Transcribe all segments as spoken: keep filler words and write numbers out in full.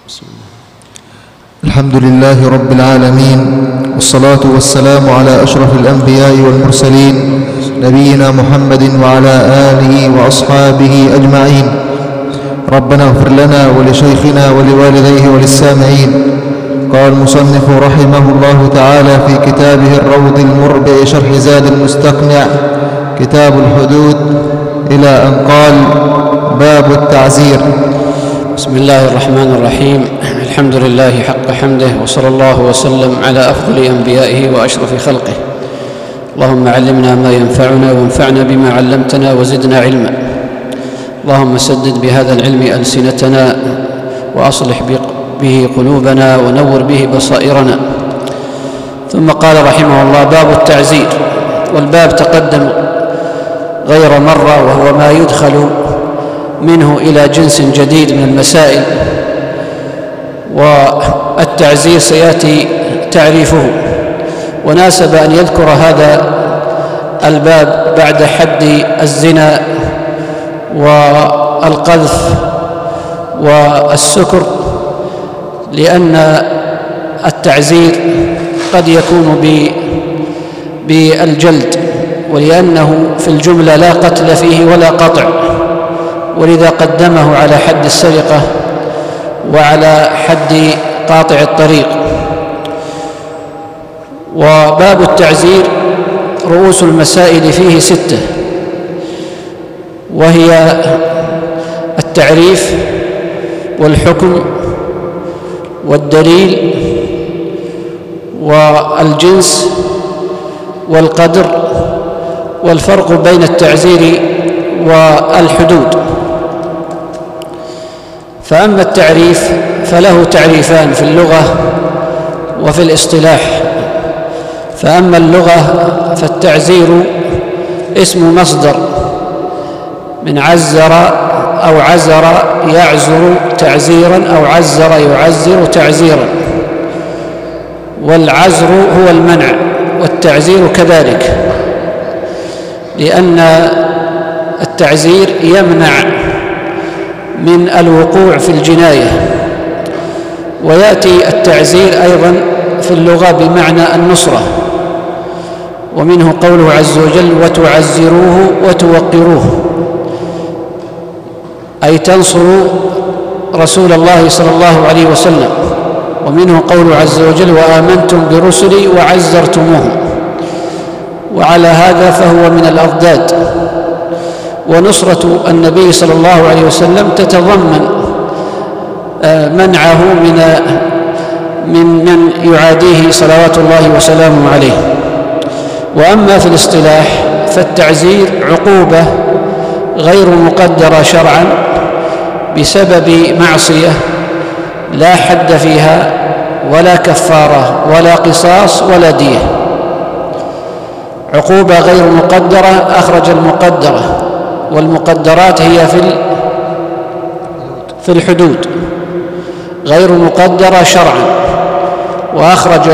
بسم الله. الحمد لله رب العالمين، والصلاة والسلام على أشرف الأنبياء والمرسلين نبينا محمد وعلى آله وأصحابه أجمعين. ربنا اغفر لنا ولشيخنا ولوالديه وللسامعين. قال المصنف رحمه الله تعالى في كتابه الروض المربع شرح زاد المستقنع كتاب الحدود إلى أن قال: باب التعزير. بسم الله الرحمن الرحيم. الحمد لله حق حمده، وصلى الله وسلم على أفضل أنبيائه وأشرف خلقه. اللهم علمنا ما ينفعنا وانفعنا بما علمتنا وزدنا علما. اللهم سدد بهذا العلم ألسنتنا، وأصلح به قلوبنا، ونور به بصائرنا. ثم قال رحمه الله: باب التعزير. والباب تقدم غير مرة، وهو ما يدخل منه إلى جنس جديد من المسائل، والتعزير سيأتي تعريفه. وناسب أن يذكر هذا الباب بعد حد الزنا والقذف والسكر، لأن التعزير قد يكون بالجلد، ولأنه في الجملة لا قتل فيه ولا قطع، ولذا قدمه على حد السرقة وعلى حد قاطع الطريق. وباب التعزير رؤوس المسائل فيه ستة، وهي التعريف والحكم والدليل والجنس والقدر، والفرق بين التعزير والحدود. فأما التعريف فله تعريفان في اللغة وفي الاصطلاح. فأما اللغة فالتعزير اسم مصدر من عزر أو عزر يعزر تعزيرا، أو عزر يعزر تعزيرا، والعزر هو المنع، والتعزير كذلك، لأن التعزير يمنع من الوقوع في الجناية. ويأتي التعزير أيضا في اللغة بمعنى النصرة، ومنه قوله عز وجل: وتعزروه وتوقروه، أي تنصروا رسول الله صلى الله عليه وسلم. ومنه قوله عز وجل: وآمنتم برسلي وعزرتموهم. وعلى هذا فهو من الأضداد. ونصرة النبي صلى الله عليه وسلم تتضمن منعه من من من يعاديه صلوات الله وسلامه عليه. وأما في الاصطلاح فالتعزير عقوبة غير مقدرة شرعا بسبب معصية لا حد فيها ولا كفارة ولا قصاص ولا دية. عقوبة غير مقدرة أخرج المقدرة، والمقدرات هي في في الحدود، غير مقدرة شرعا. وأخرج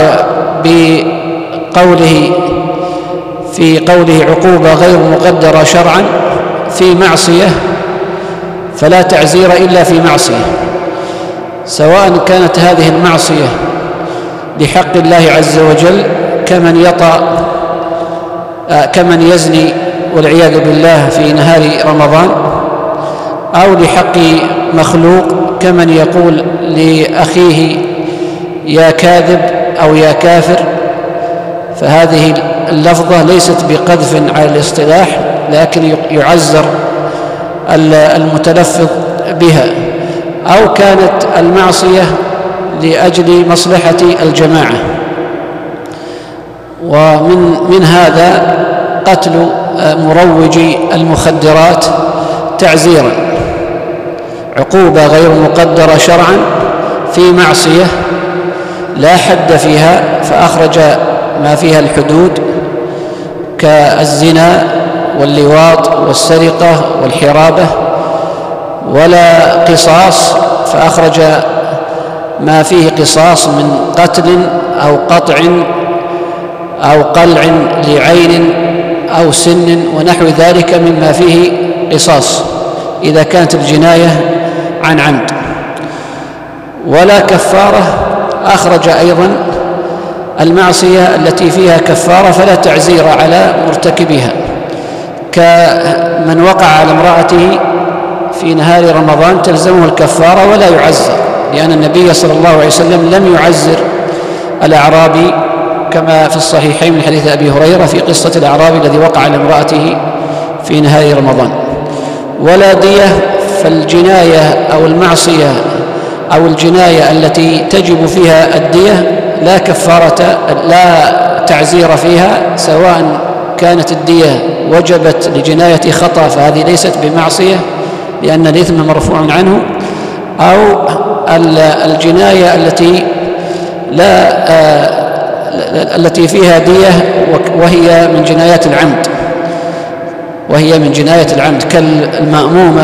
بقوله في قوله عقوبة غير مقدرة شرعا في معصية، فلا تعزير إلا في معصية، سواء كانت هذه المعصية لحق الله عز وجل كمن يطأ كمن يزني والعياذ بالله في نهار رمضان، أو لحق مخلوق كمن يقول لأخيه يا كاذب أو يا كافر. فهذه اللفظة ليست بقذف على الاصطلاح، لكن يعزر المتلفظ بها. أو كانت المعصية لأجل مصلحة الجماعة. ومن من هذا قتل مروج المخدرات تعزيرا، عقوبة غير مقدرة شرعا في معصية لا حد فيها، فأخرج ما فيها الحدود كالزنا واللواط والسرقة والحرابة، ولا قصاص، فأخرج ما فيه قصاص من قتل أو قطع أو قلع لعين أو سن ونحو ذلك مما فيه قصاص إذا كانت الجناية عن عمد. ولا كفارة. أخرج أيضا المعصية التي فيها كفارة فلا تعزير على مرتكبها، كمن وقع على امرأته في نهار رمضان تلزمه الكفارة ولا يعزر، لأن النبي صلى الله عليه وسلم لم يعزر الأعرابي كما في الصحيحين من حديث أبي هريرة في قصة الأعرابي الذي وقع على امرأته في نهار رمضان. ولا دية، فالجناية أو المعصية أو الجناية التي تجب فيها الدية لا كفارة لا تعزير فيها، سواء كانت الدية وجبت لجناية خطأ فهذه ليست بمعصية لأن الإثم مرفوع عنه، أو الجناية التي لا التي فيها دية وهي من جنايات العمد وهي من جناية العمد كالمأمومة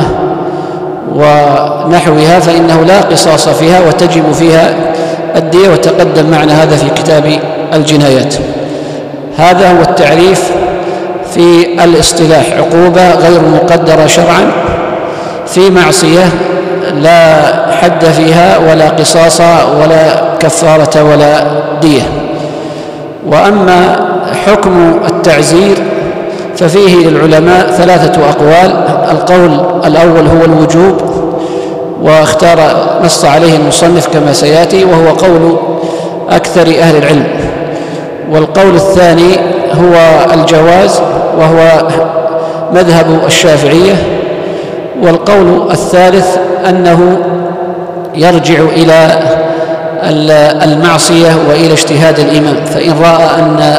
ونحوها، فإنه لا قصاص فيها وتجب فيها الدية، وتقدم معنا هذا في كتاب الجنايات. هذا هو التعريف في الاصطلاح: عقوبة غير مقدرة شرعا في معصية لا حد فيها ولا قصاص ولا كفارة ولا دية. وأما حكم التعزير ففيه للعلماء ثلاثة أقوال. القول الأول هو الوجوب، واختار نص عليه المصنف كما سيأتي، وهو قول أكثر أهل العلم. والقول الثاني هو الجواز، وهو مذهب الشافعية. والقول الثالث أنه يرجع إلى المعصية وإلى اجتهاد الإمام، فإن رأى أن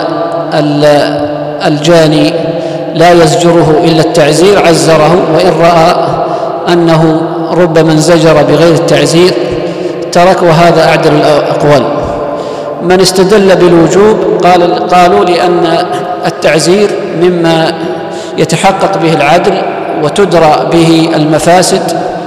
الجاني لا يزجره إلا التعزير عزره، وإن رأى أنه ربما انزجر بغير التعزير ترك، وهذا أعدل الأقوال. من استدل بالوجوب قال قالوا لأن التعزير مما يتحقق به العدل وتدرى به المفاسد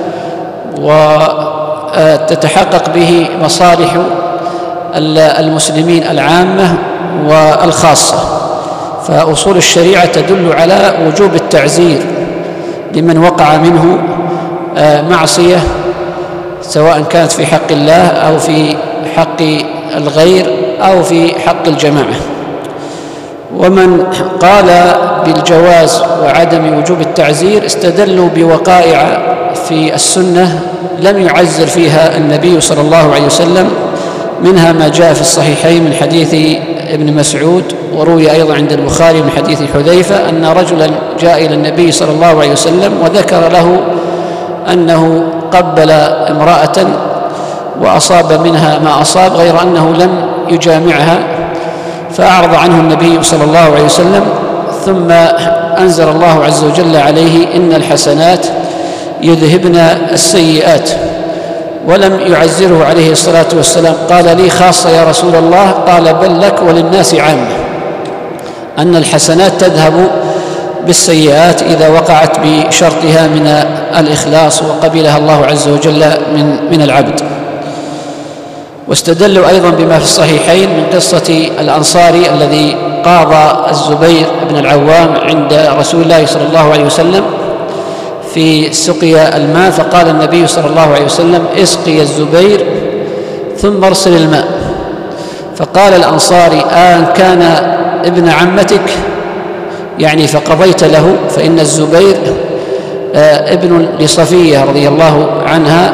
وتتحقق به مصالح المسلمين العامة والخاصة، فأصول الشريعة تدل على وجوب التعزير لمن وقع منه معصية، سواء كانت في حق الله أو في حق الغير أو في حق الجماعة. ومن قال بالجواز وعدم وجوب التعزير استدلوا بوقائع في السنة لم يعزر فيها النبي صلى الله عليه وسلم، منها ما جاء في الصحيحين من حديث ابن مسعود، وروي أيضا عند البخاري من حديث حذيفة أن رجلا جاء إلى النبي صلى الله عليه وسلم وذكر له أنه قبل امرأة وأصاب منها ما أصاب غير أنه لم يجامعها، فأعرض عنه النبي صلى الله عليه وسلم، ثم أنزل الله عز وجل عليه: إن الحسنات يذهبن السيئات، ولم يعزره عليه الصلاة والسلام. قال: لي خاصة يا رسول الله؟ قال: بل لك وللناس عامة، أن الحسنات تذهب بالسيئات إذا وقعت بشرطها من الإخلاص وقبلها الله عز وجل من من العبد. واستدلوا أيضا بما في الصحيحين من قصة الأنصاري الذي قاضى الزبير بن العوام عند رسول الله صلى الله عليه وسلم في سقيا الماء، فقال النبي صلى الله عليه وسلم: اسقي الزبير ثم ارسل الماء. فقال الأنصاري: آن كان ابن عمتك؟ يعني فقضيت له، فإن الزبير ابن لصفية رضي الله عنها.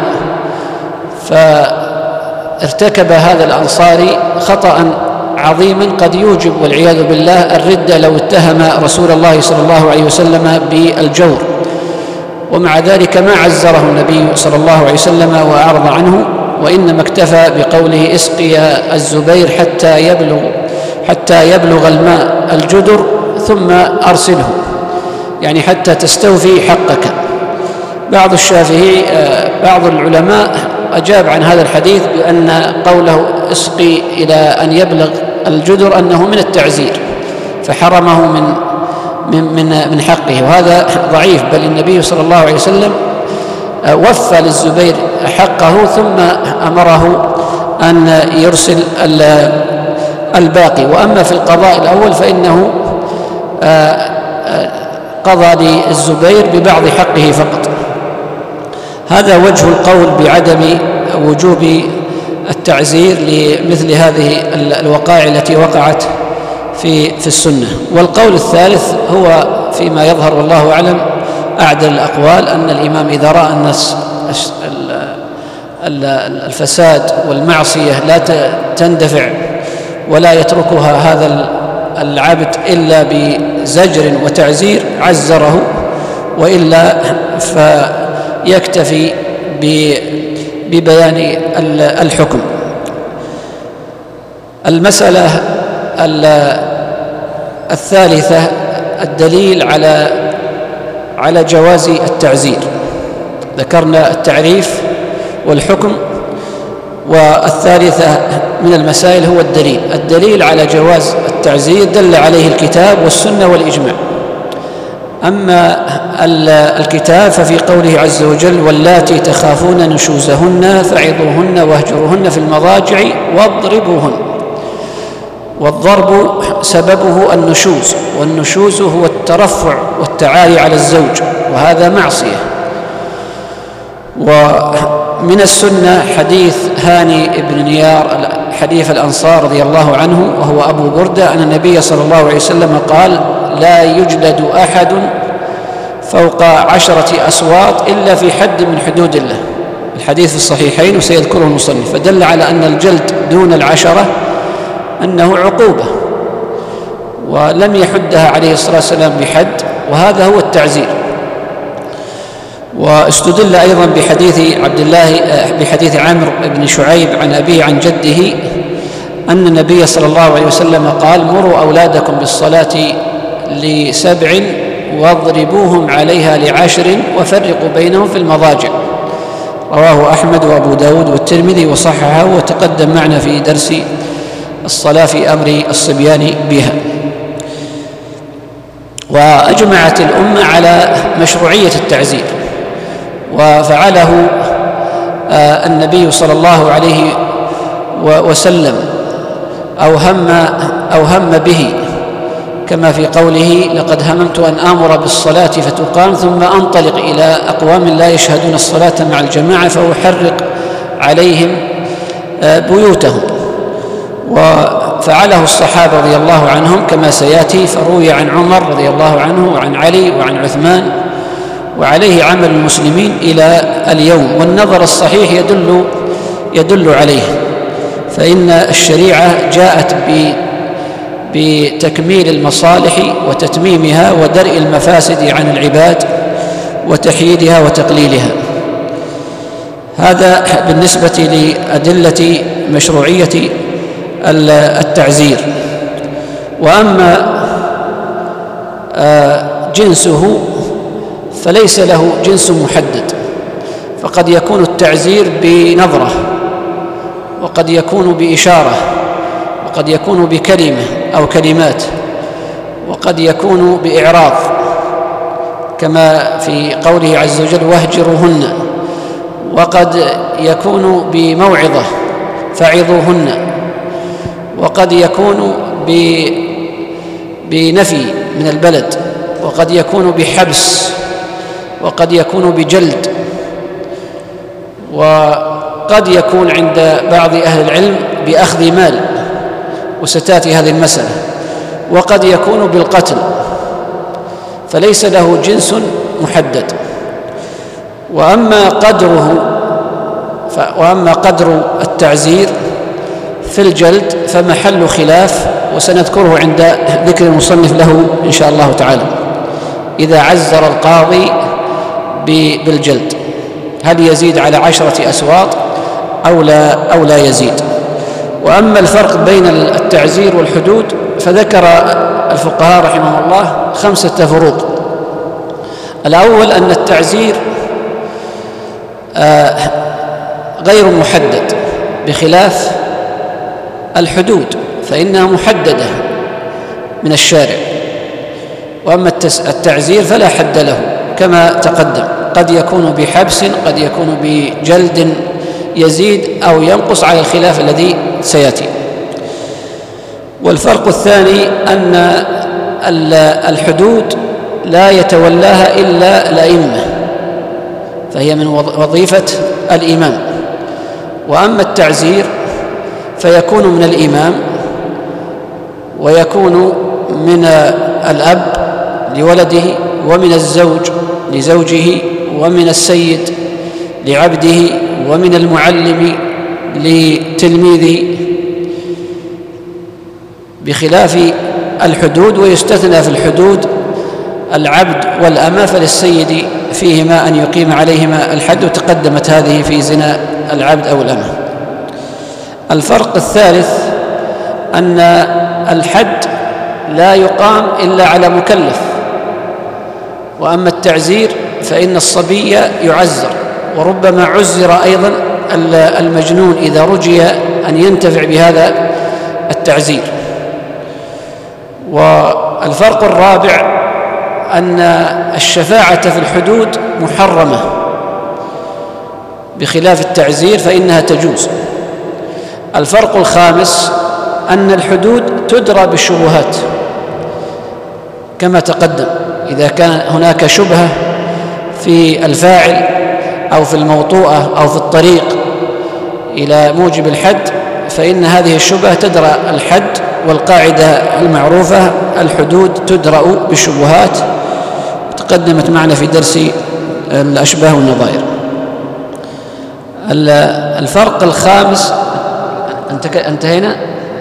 فارتكب هذا الأنصاري خطأ عظيما قد يوجب والعياذ بالله الردة لو اتهم رسول الله صلى الله عليه وسلم بالجور، ومع ذلك ما عزره النبي صلى الله عليه وسلم وأعرض عنه، وإنما اكتفى بقوله: اسقي الزبير حتى يبلغ حتى يبلغ الماء الجدر ثم أرسله، يعني حتى تستوفي حقك. بعض الشافعي بعض العلماء أجاب عن هذا الحديث بأن قوله اسقي إلى أن يبلغ الجدر أنه من التعزير، فحرمه من من من من حقه، وهذا ضعيف، بل النبي صلى الله عليه وسلم وفى للزبير حقه ثم أمره أن يرسل الباقي. وأما في القضاء الأول فإنه قضى للزبير ببعض حقه فقط. هذا وجه القول بعدم وجوب التعزير لمثل هذه الوقائع التي وقعت في في السنة. والقول الثالث هو فيما يظهر والله أعلم أعدل الأقوال، أن الإمام إذا رأى أن الفساد والمعصية لا تندفع ولا يتركها هذا العبد إلا بزجر وتعزير عزره، وإلا فيكتفي ببيان الحكم. المسألة الثالثة الدليل على على جواز التعزير. ذكرنا التعريف والحكم، والثالثة من المسائل هو الدليل. الدليل على جواز التعزير دل عليه الكتاب والسنة والإجماع. أما الكتاب ففي قوله عز وجل: واللاتي تخافون نشوزهن فعظوهن واهجروهن في المضاجع واضربوهن. والضرب سببه النشوز، والنشوز هو الترفع والتعالي على الزوج، وهذا معصية. ومن السنة حديث هاني بن نيار حديث الأنصار رضي الله عنه وهو أبو بردة أن النبي صلى الله عليه وسلم قال: لا يجلد أحد فوق عشرة أصوات إلا في حد من حدود الله. الحديث في الصحيحين وسيذكره المصنف، فدل على أن الجلد دون العشرة أنه عقوبة، ولم يحدها عليه الصلاة والسلام بحد، وهذا هو التعزير. واستدل أيضا بحديث عبد الله بحديث عامر بن شعيب عن أبيه عن جده أن النبي صلى الله عليه وسلم قال: مروا أولادكم بالصلاة لسبع واضربوهم عليها لعشر وفرقوا بينهم في المضاجع. رواه أحمد وأبو داود والترمذي وصححه، وتقدم معنا في درس الصلاة في أمر الصبيان بها. وأجمعت الأمة على مشروعية التعزير، وفعله النبي صلى الله عليه وسلم أو هم أو هم به، كما في قوله: لقد هممت أن آمر بالصلاة فتقام ثم أنطلق إلى أقوام لا يشهدون الصلاة مع الجماعة فأحرق عليهم بيوتهم. وفعله الصحابة رضي الله عنهم كما سيأتي، فروي عن عمر رضي الله عنه وعن علي وعن عثمان، وعليه عمل المسلمين إلى اليوم. والنظر الصحيح يدل يدل عليه، فإن الشريعة جاءت بتكميل المصالح وتتميمها ودرء المفاسد عن العباد وتحييدها وتقليلها. هذا بالنسبة لأدلة مشروعية التعزير. وأما جنسه فليس له جنس محدد، فقد يكون التعزير بنظرة، وقد يكون بإشارة، وقد يكون بكلمة أو كلمات، وقد يكون بإعراض كما في قوله عز وجل: واهجروهن، وقد يكون بموعظة فعظوهن، وقد يكون بنفي من البلد، وقد يكون بحبس، وقد يكون بجلد، وقد يكون عند بعض أهل العلم بأخذ مال، وستأتي هذه المسألة، وقد يكون بالقتل، فليس له جنس محدد. وأما قدره وأما قدر التعزير في الجلد فمحل خلاف، وسنذكره عند ذكر المصنف له إن شاء الله تعالى، إذا عزر القاضي بالجلد هل يزيد على عشرة أسواط أو لا, أو لا يزيد. وأما الفرق بين التعزير والحدود فذكر الفقهاء رحمه الله خمسة فروق. الأول أن التعزير غير محدد بخلاف الحدود، فإنها محددة من الشارع. وأما التعزير فلا حد له كما تقدم، قد يكون بحبس، قد يكون بجلد يزيد أو ينقص على الخلاف الذي سيأتي. والفرق الثاني أن الحدود لا يتولاها إلا الأئمة، فهي من وظيفة الإمام. وأما التعزير فيكون من الإمام، ويكون من الأب لولده، ومن الزوج لزوجه، ومن السيد لعبده، ومن المعلم لتلميذه، بخلاف الحدود. ويستثنى في الحدود العبد والأمة، فللسيد فيهما أن يقيم عليهما الحد، وتقدمت هذه في زنا العبد أو الأمة. الفرق الثالث أن الحد لا يقام إلا على مكلف، وأما التعزير فإن الصبي يعزر، وربما عزر أيضا المجنون إذا رجي أن ينتفع بهذا التعزير. والفرق الرابع أن الشفاعة في الحدود محرمة، بخلاف التعزير فإنها تجوز. الفرق الخامس أن الحدود تدرى بالشبهات كما تقدم، إذا كان هناك شبهة في الفاعل أو في الموطوءة أو في الطريق إلى موجب الحد فإن هذه الشبهة تدرى الحد، والقاعدة المعروفة الحدود تدرأ بالشبهات، تقدمت معنا في درس الأشباه والنظائر. الفرق الخامس انتهينا.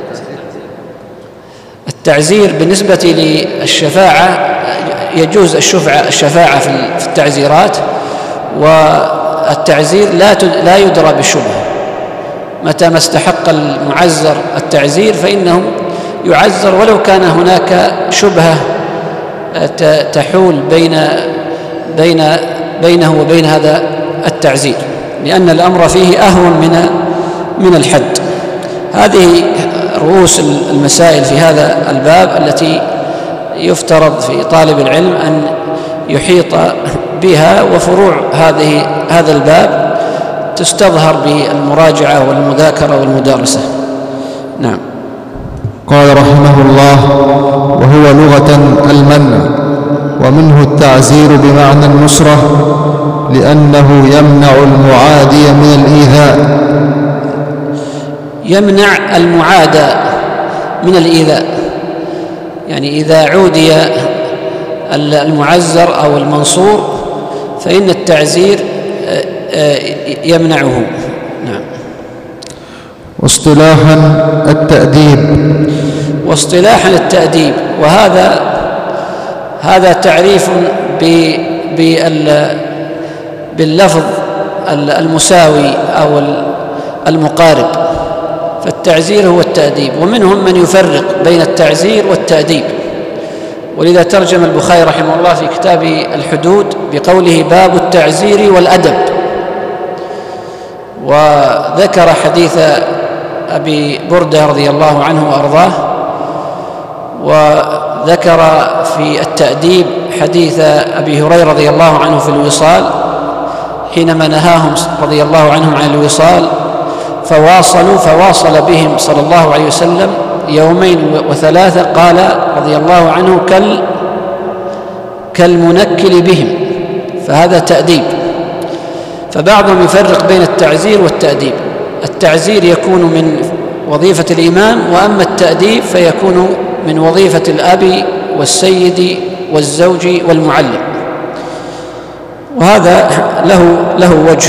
التعزير بالنسبة للشفاعة يجوز الشفاعة في التعزيرات، والتعزير لا يدرى بالشبهة. متى ما استحق المعزر التعزير فإنه يعزر ولو كان هناك شبهة تحول بين بين بينه وبين هذا التعزير، لأن الأمر فيه أهون من من الحد. هذه رؤوس المسائل في هذا الباب التي يفترض في طالب العلم أن يحيط بها، وفروع هذه هذا الباب تستظهر بالمراجعة والمذاكرة والمدارسة. نعم. قال رحمه الله: وهو لغة المنع، ومنه التعزير بمعنى النصرة، لأنه يمنع المعادي من الإيذاء. يمنع المعادى من الإيذاء، يعني إذا عودي المعزر أو المنصور فإن التعزير يمنعه. نعم. واصطلاحا التأديب. واصطلاحا التأديب، وهذا هذا تعريف باللفظ المساوي أو المقارب، فالتعزير هو التأديب، ومنهم من يفرق بين التعزير والتأديب، ولذا ترجم البخاري رحمه الله في كتاب الحدود بقوله: باب التعزير والأدب. وذكر حديث أبي بردة رضي الله عنه وأرضاه، وذكر في التأديب حديث أبي هريرة رضي الله عنه في الوصال، حينما نهاهم رضي الله عنهم عن الوصال فواصلوا فواصل بهم صلى الله عليه وسلم يومين وثلاثة، قال رضي الله عنه: كال كالمنكل بهم، فهذا تأديب. فبعضهم يفرق بين التعزير والتأديب. التعزير يكون من وظيفة الإمام، وأما التأديب فيكون من وظيفة الأب والسيد والزوج والمعلم، وهذا له له وجه.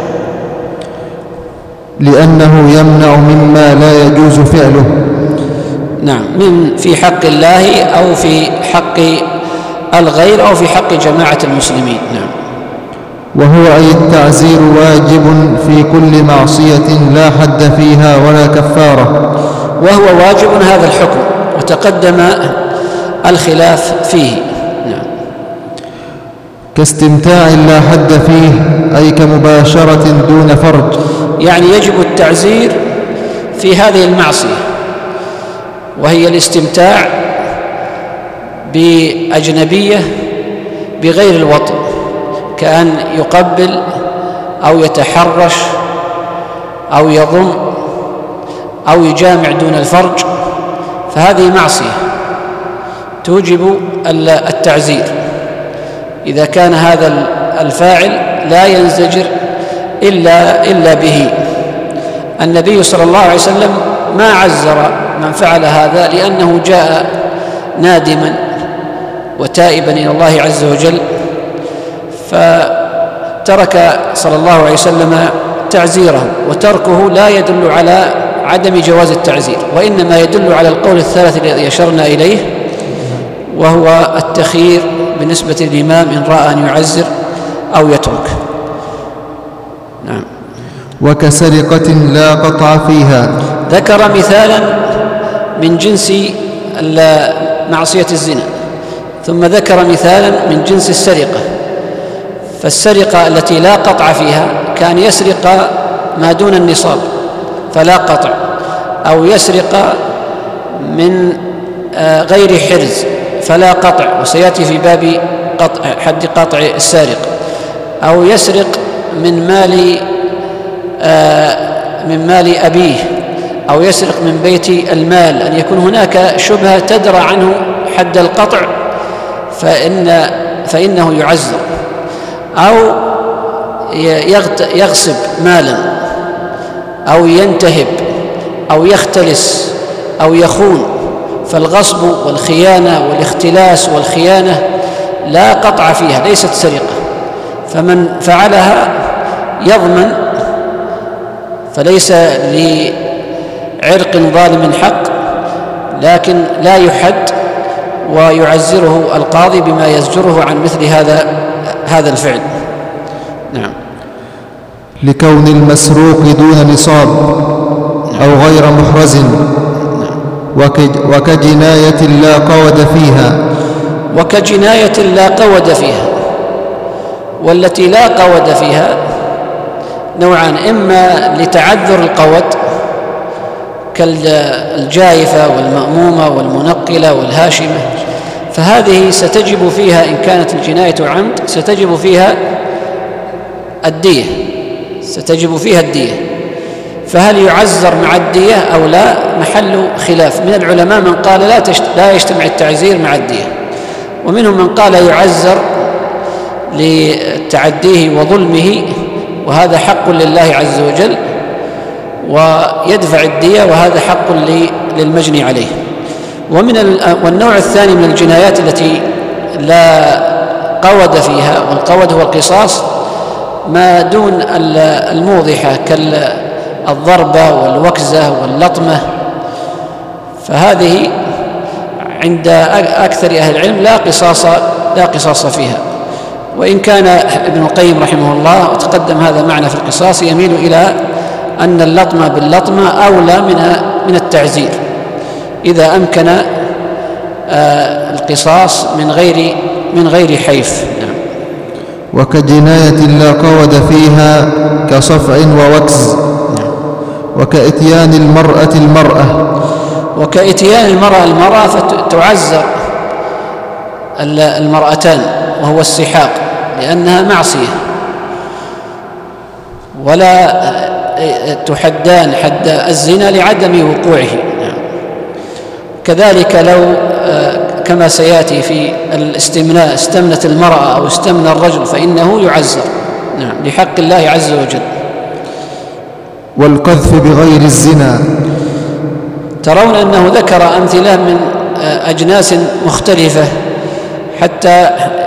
لأنه يمنع مما لا يجوز فعله. نعم، من في حق الله أو في حق الغير أو في حق جماعة المسلمين. نعم. وهو أي التعزير واجب في كل معصية لا حد فيها ولا كفارة. وهو واجب هذا الحكم، وتقدم الخلاف فيه. نعم. كاستمتاع لا حد فيه، أي كمباشرة دون فرج، يعني يجب التعزير في هذه المعصية، وهي الاستمتاع بأجنبية بغير الوطن، كأن يقبل أو يتحرش أو يضم أو يجامع دون الفرج، فهذه معصية توجب التعزير إذا كان هذا الفاعل لا ينزجر إلا, إلا به. النبي صلى الله عليه وسلم ما عزر من فعل هذا، لأنه جاء نادما وتائبا إلى الله عز وجل، فترك صلى الله عليه وسلم تعزيره، وتركه لا يدل على عدم جواز التعزير، وإنما يدل على القول الثالث الذي أشرنا إليه، وهو التخيير بالنسبة للإمام إن رأى أن يعزر أو يترك. نعم. وكسرقة لا قطع فيها. ذكر مثالا من جنس معصية الزنا، ثم ذكر مثالا من جنس السرقة. فالسرقة التي لا قطع فيها كان يسرق ما دون النصاب فلا قطع، أو يسرق من غير حرز فلا قطع، وسيأتي في باب قطع حد قطع السارق، أو يسرق من مال من مال أبيه، أو يسرق من بيت المال، أن يكون هناك شبهة تدرى عنه حد القطع فإن فإنه يعزر، أو يغصب مالا، أو ينتهب، أو يختلس، أو يخون. فالغصب والخيانة والاختلاس والخيانة لا قطع فيها، ليست سرقة، فمن فعلها يضمن، فليس لعرق ظالم حق، لكن لا يحد، ويعزره القاضي بما يزجره عن مثل هذا هذا الفعل. نعم. لكون المسروق دون نصاب أو غير محرز، وكجناية لا قود فيها. وكجناية لا قود فيها، والتي لا قود فيها نوعان: إما لتعذر القود كالجائفة والمأمومة والمنقلة والهاشمة، فهذه ستجب فيها إن كانت الجناية عمد ستجب فيها الدية ستجب فيها الدية فهل يعزر مع الدية أو لا؟ محل خلاف. من العلماء من قال لا لا يجتمع التعزير مع الدية، ومنهم من قال يعزر لتعديه وظلمه، وهذا حق لله عز وجل، ويدفع الدية، وهذا حق للمجني عليه. ومن والنوع الثاني من الجنايات التي لا قود فيها، والقود هو القصاص، ما دون الموضحة كالضربة والوكزة واللطمة، فهذه عند أكثر أهل العلم لا قصاص لا قصاص فيها. وإن كان ابن القيم رحمه الله، وتقدم هذا معنا في القصاص، يميل إلى أن اللطمة باللطمة أولى من من التعزير إذا أمكن القصاص من غير من غير حيف. نعم. وكجناية لا قود فيها كصفع ووكز. نعم. وكإتيان المرأة المرأة. وكإتيان المرأة المرأة فتعزر المرأتان، وهو السحاق، لأنها معصية، ولا تحدان حد الزنا لعدم وقوعه. نعم. كذلك لو كما سيأتي في الاستمناء استمنت المرأة أو استمنى الرجل فإنه يعزر، نعم، لحق الله عز وجل. والقذف بغير الزنا. ترون أنه ذكر أمثلة من أجناس مختلفة حتى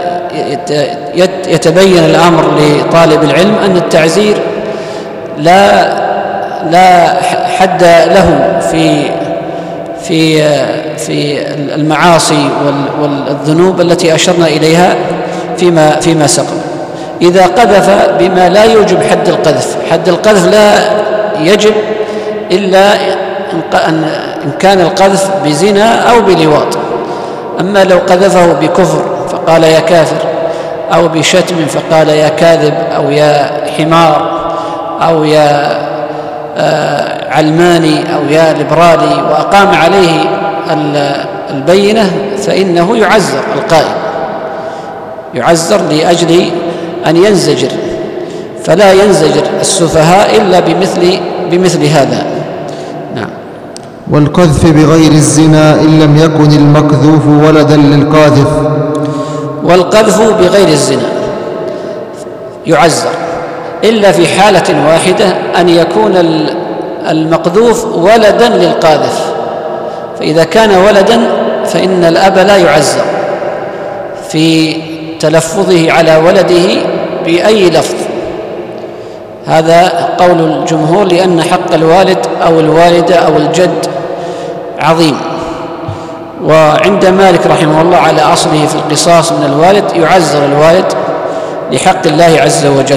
يتبين الأمر لطالب العلم أن التعزير لا لا حد له في في في المعاصي والذنوب التي أشرنا إليها فيما فيما سبق. إذا قذف بما لا يوجب حد القذف، حد القذف لا يجب إلا إن كان القذف بزنا أو بلواط. أما لو قذفه بكفر فقال يا كافر، أو بشتم فقال يا كاذب، أو يا حمار، أو يا علماني، أو يا ليبرالي، وأقام عليه البينة، فإنه يعزر القائل، يعزر لأجل أن ينزجر، فلا ينزجر السفهاء إلا بمثل بمثل هذا. نعم. والقذف بغير الزنا إن لم يكن المقذوف ولدا للقاذف. والقذف بغير الزنا يعزر إلا في حالة واحدة، أن يكون المقذوف ولدا للقاذف، فإذا كان ولدا فإن الأب لا يعزر في تلفظه على ولده بأي لفظ. هذا قول الجمهور، لأن حق الوالد أو الوالدة أو الجد عظيم. وعند مالك رحمه الله على أصله في القصاص من الوالد يعزر الوالد لحق الله عز وجل.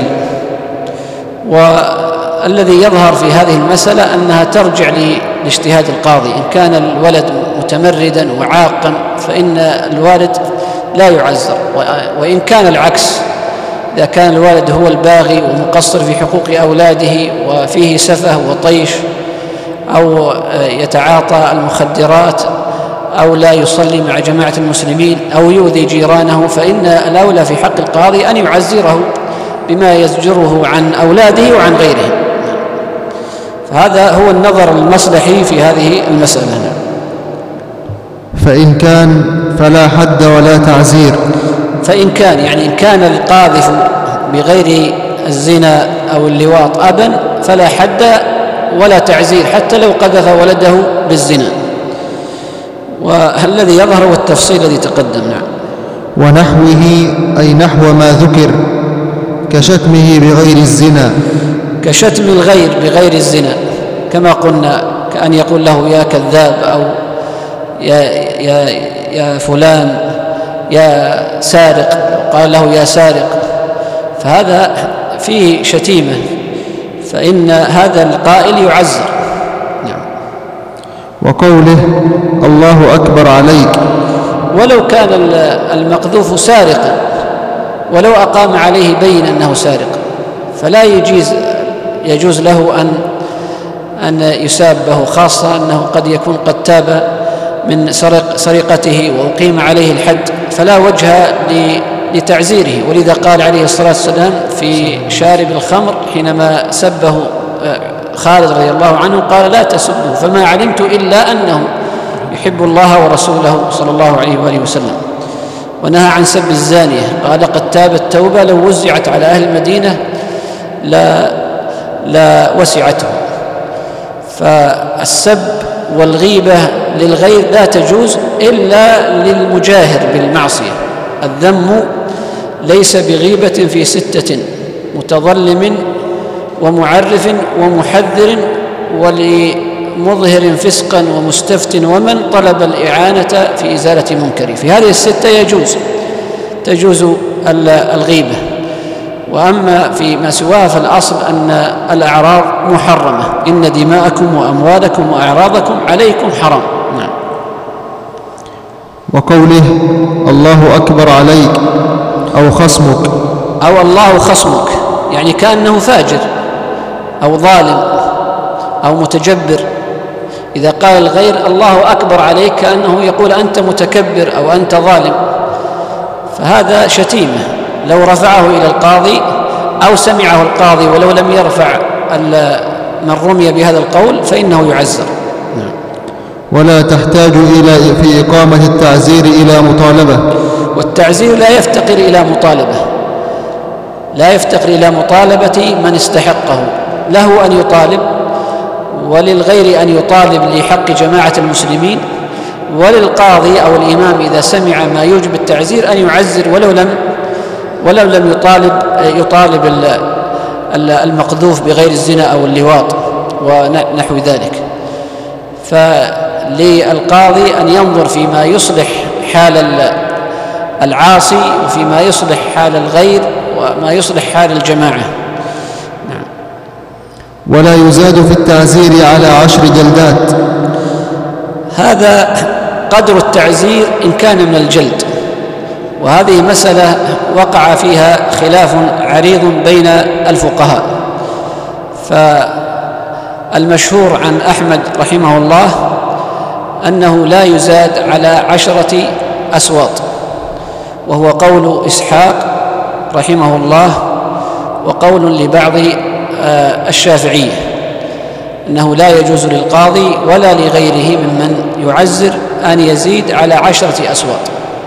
والذي يظهر في هذه المسألة أنها ترجع لاجتهاد القاضي، إن كان الولد متمردا وعاقا فإن الوالد لا يعزر، وإن كان العكس، إذا كان الوالد هو الباغي ومقصر في حقوق أولاده وفيه سفه وطيش أو يتعاطى المخدرات أو لا يصلي مع جماعة المسلمين أو يؤذي جيرانه، فإن الأولى في حق القاضي أن يعزره بما يزجره عن أولاده وعن غيرهم. فهذا هو النظر المصلحي في هذه المسألة. فإن كان فلا حد ولا تعزير. فإن كان يعني إن كان القاذف بغير الزنا أو اللواط أبا فلا حد ولا تعزير حتى لو قذف ولده بالزنا. والذي يظهر هو التفصيل الذي تقدم. نعم. ونحوه أي نحو ما ذكر كشتمه بغير الزنا. كشتم الغير بغير الزنا كما قلنا، كأن يقول له يا كذاب أو يا, يا, يا فلان يا سارق، قال له يا سارق، فهذا فيه شتيمة، فإن هذا القائل يعزر. نعم. وقوله الله أكبر عليك، ولو كان المقذوف سارقا ولو أقام عليه بين أنه سارق فلا يجيز يجوز له أن أن يسابه، خاصة أنه قد يكون قد تاب من سرق سرقته وأقيم عليه الحد، فلا وجه لتعزيره. ولذا قال عليه الصلاة والسلام في شارب الخمر حينما سبه خالد رضي الله عنه قال لا تسبه، فما علمت إلا أنه يحب الله ورسوله صلى الله عليه وآله وسلم. ونهى عن سب الزانية، قال قد تابت توبة لو وزعت على أهل المدينة لا, لا وسعته. فالسب والغيبة للغير لا تجوز إلا للمجاهر بالمعصية. الذم ليس بغيبة في ستة: متظلم ومعرف ومحذر ولمظهر فسقا ومستفت ومن طلب الإعانة في إزالة منكر. في هذه الستة يجوز تجوز الغيبة. وأما فيما سواه فالأصل أن الأعراض محرمة، إن دماءكم وأموالكم وأعراضكم عليكم حرام. نعم. وقوله الله أكبر عليك أو خصمك، أو الله خصمك يعني كأنه فاجر أو ظالم أو متجبر. إذا قال الغير الله أكبر عليك كأنه يقول أنت متكبر أو أنت ظالم، فهذا شتيمة. لو رفعه إلى القاضي أو سمعه القاضي ولو لم يرفع من رمي بهذا القول فإنه يعزر. نعم. ولا تحتاج إلى في إقامة التعزير إلى مطالبة. والتعزير لا يفتقر إلى مطالبة، لا يفتقر إلى مطالبة من استحقه، له أن يطالب وللغير أن يطالب لحق جماعة المسلمين، وللقاضي أو الإمام إذا سمع ما يوجب التعزير أن يعزر ولو لم ولو لم يطالب يطالب المقذوف بغير الزنا أو اللواط ونحو ذلك. فللقاضي أن ينظر فيما يصلح حال العاصي وفيما يصلح حال الغير وما يصلح حال الجماعة. نعم. ولا يزاد في التعزير على عشر جلدات. هذا قدر التعزير إن كان من الجلد، وهذه مسألة وقع فيها خلاف عريض بين الفقهاء. فالمشهور عن أحمد رحمه الله أنه لا يزاد على عشرة أسواط، وهو قول إسحاق رحمه الله وقول لبعض الشافعية أنه لا يجوز للقاضي ولا لغيره ممن يعزر أن يزيد على عشرة أسواط.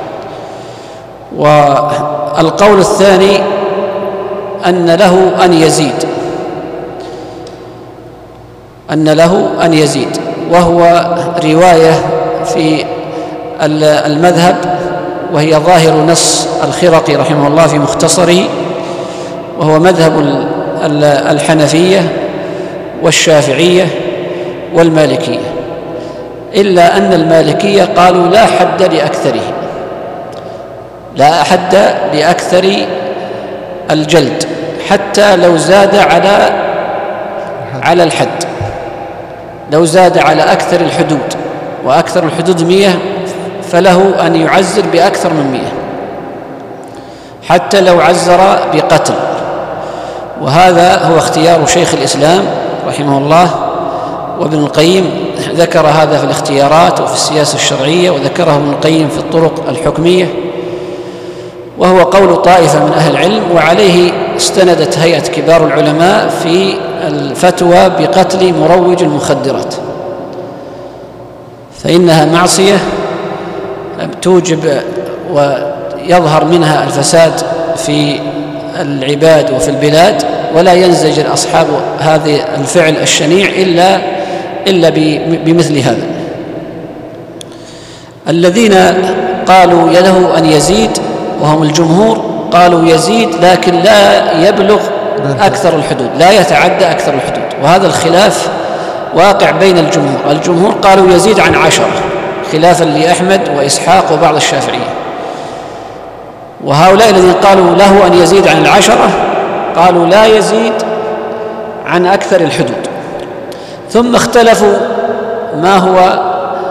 والقول الثاني أن له أن يزيد. أن له أن يزيد، وهو رواية في المذهب، وهي ظاهر نص الخرقي رحمه الله في مختصره، وهو مذهب الحنفية والشافعية والمالكية، إلا أن المالكية قالوا لا حد لأكثره، لا حد لأكثر الجلد حتى لو زاد على على الحد، لو زاد على أكثر الحدود، وأكثر الحدود مئة فله أن يعزر بأكثر من مئة، حتى لو عزر بقتل. وهذا هو اختيار شيخ الإسلام رحمه الله، وابن القيم ذكر هذا في الاختيارات وفي السياسة الشرعية، وذكره ابن القيم في الطرق الحكمية، وهو قول طائفة من أهل العلم، وعليه استندت هيئة كبار العلماء في الفتوى بقتل مروج المخدرات، فإنها معصية توجب ويظهر منها الفساد في العباد وفي البلاد، ولا ينزجر أصحاب هذا الفعل الشنيع إلا إلا بمثل هذا. الذين قالوا له أن يزيد وهم الجمهور قالوا يزيد لكن لا يبلغ أكثر الحدود، لا يتعدى أكثر الحدود، وهذا الخلاف واقع بين الجمهور. الجمهور قالوا يزيد عن عشرة خلافا لأحمد وإسحاق وبعض الشافعية، وهؤلاء الذين قالوا له أن يزيد عن العشرة قالوا لا يزيد عن أكثر الحدود. ثم اختلفوا ما هو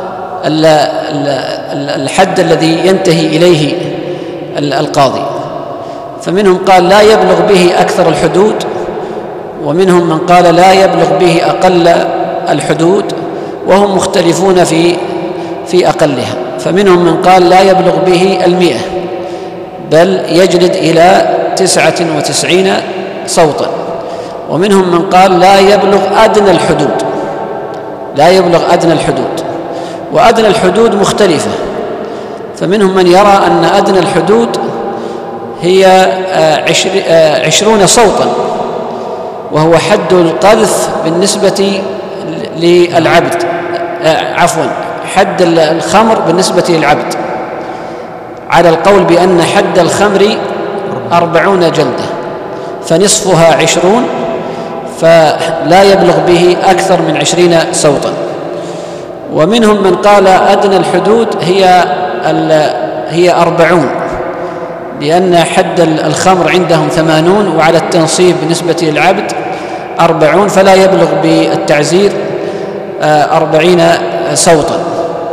الحد الذي ينتهي إليه القاضي، فمنهم قال لا يبلغ به أكثر الحدود، ومنهم من قال لا يبلغ به أقل الحدود، وهم مختلفون في في أقلها. فمنهم من قال لا يبلغ به المئة، بل يجلد إلى تسعة وتسعين صوتا، ومنهم من قال لا يبلغ أدنى الحدود، لا يبلغ أدنى الحدود، وأدنى الحدود مختلفة، فمنهم من يرى أن أدنى الحدود هي عشرون صوتا، وهو حد القذف بالنسبة للعبد، عفوا حد الخمر بالنسبة للعبد، على القول بأن حد الخمر أربعون جلدة، فنصفها عشرون، فلا يبلغ به أكثر من عشرين صوتا. ومنهم من قال أدنى الحدود هي هي أربعون، لأن حد الخمر عندهم ثمانون، وعلى التنصيب بالنسبة للعبد أربعون، فلا يبلغ بالتعزير أربعين صوتا.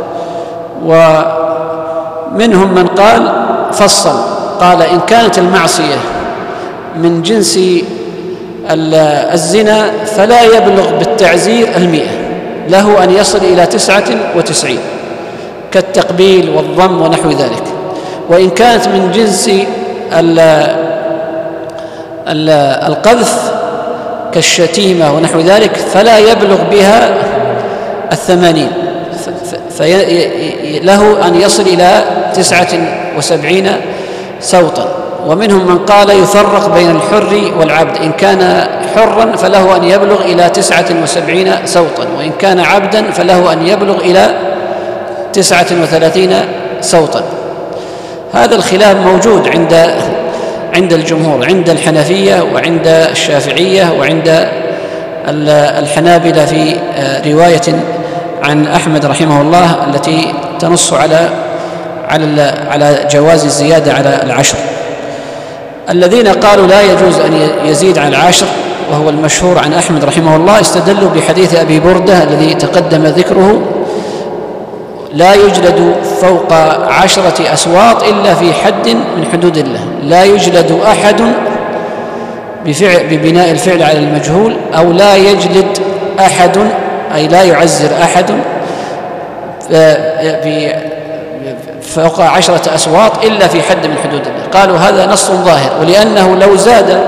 ومنهم من قال فصل، قال إن كانت المعصية من جنس الزنا فلا يبلغ بالتعزير المئة، له أن يصل إلى تسعة وتسعين كالتقبيل والضم ونحو ذلك. وإن كانت من جنس القذف كالشتيمة ونحو ذلك فلا يبلغ بها الثمانين، فله أن يصل إلى تسعة وسبعين صوتا. ومنهم من قال يفرق بين الحر والعبد، إن كان حرا فله أن يبلغ إلى تسعة وسبعين صوتا، وإن كان عبدا فله أن يبلغ إلى تسعة وثلاثين صوتا. هذا الخلاف موجود عند عند الجمهور، عند الحنفية وعند الشافعية وعند الحنابلة، في رواية عن أحمد رحمه الله التي تنص على على على جواز الزيادة على العشر. الذين قالوا لا يجوز أن يزيد عن العشر وهو المشهور عن أحمد رحمه الله استدلوا بحديث أبي بردة الذي تقدم ذكره: لا يجلد فوق عشرة أسواط إلا في حد من حدود الله. لا يجلد أحد بفعل ببناء الفعل على المجهول، أو لا يجلد أحد أي لا يعزر أحد فوق عشرة أسواط إلا في حد من حدود الله. قالوا هذا نص ظاهر، ولأنه لو زاد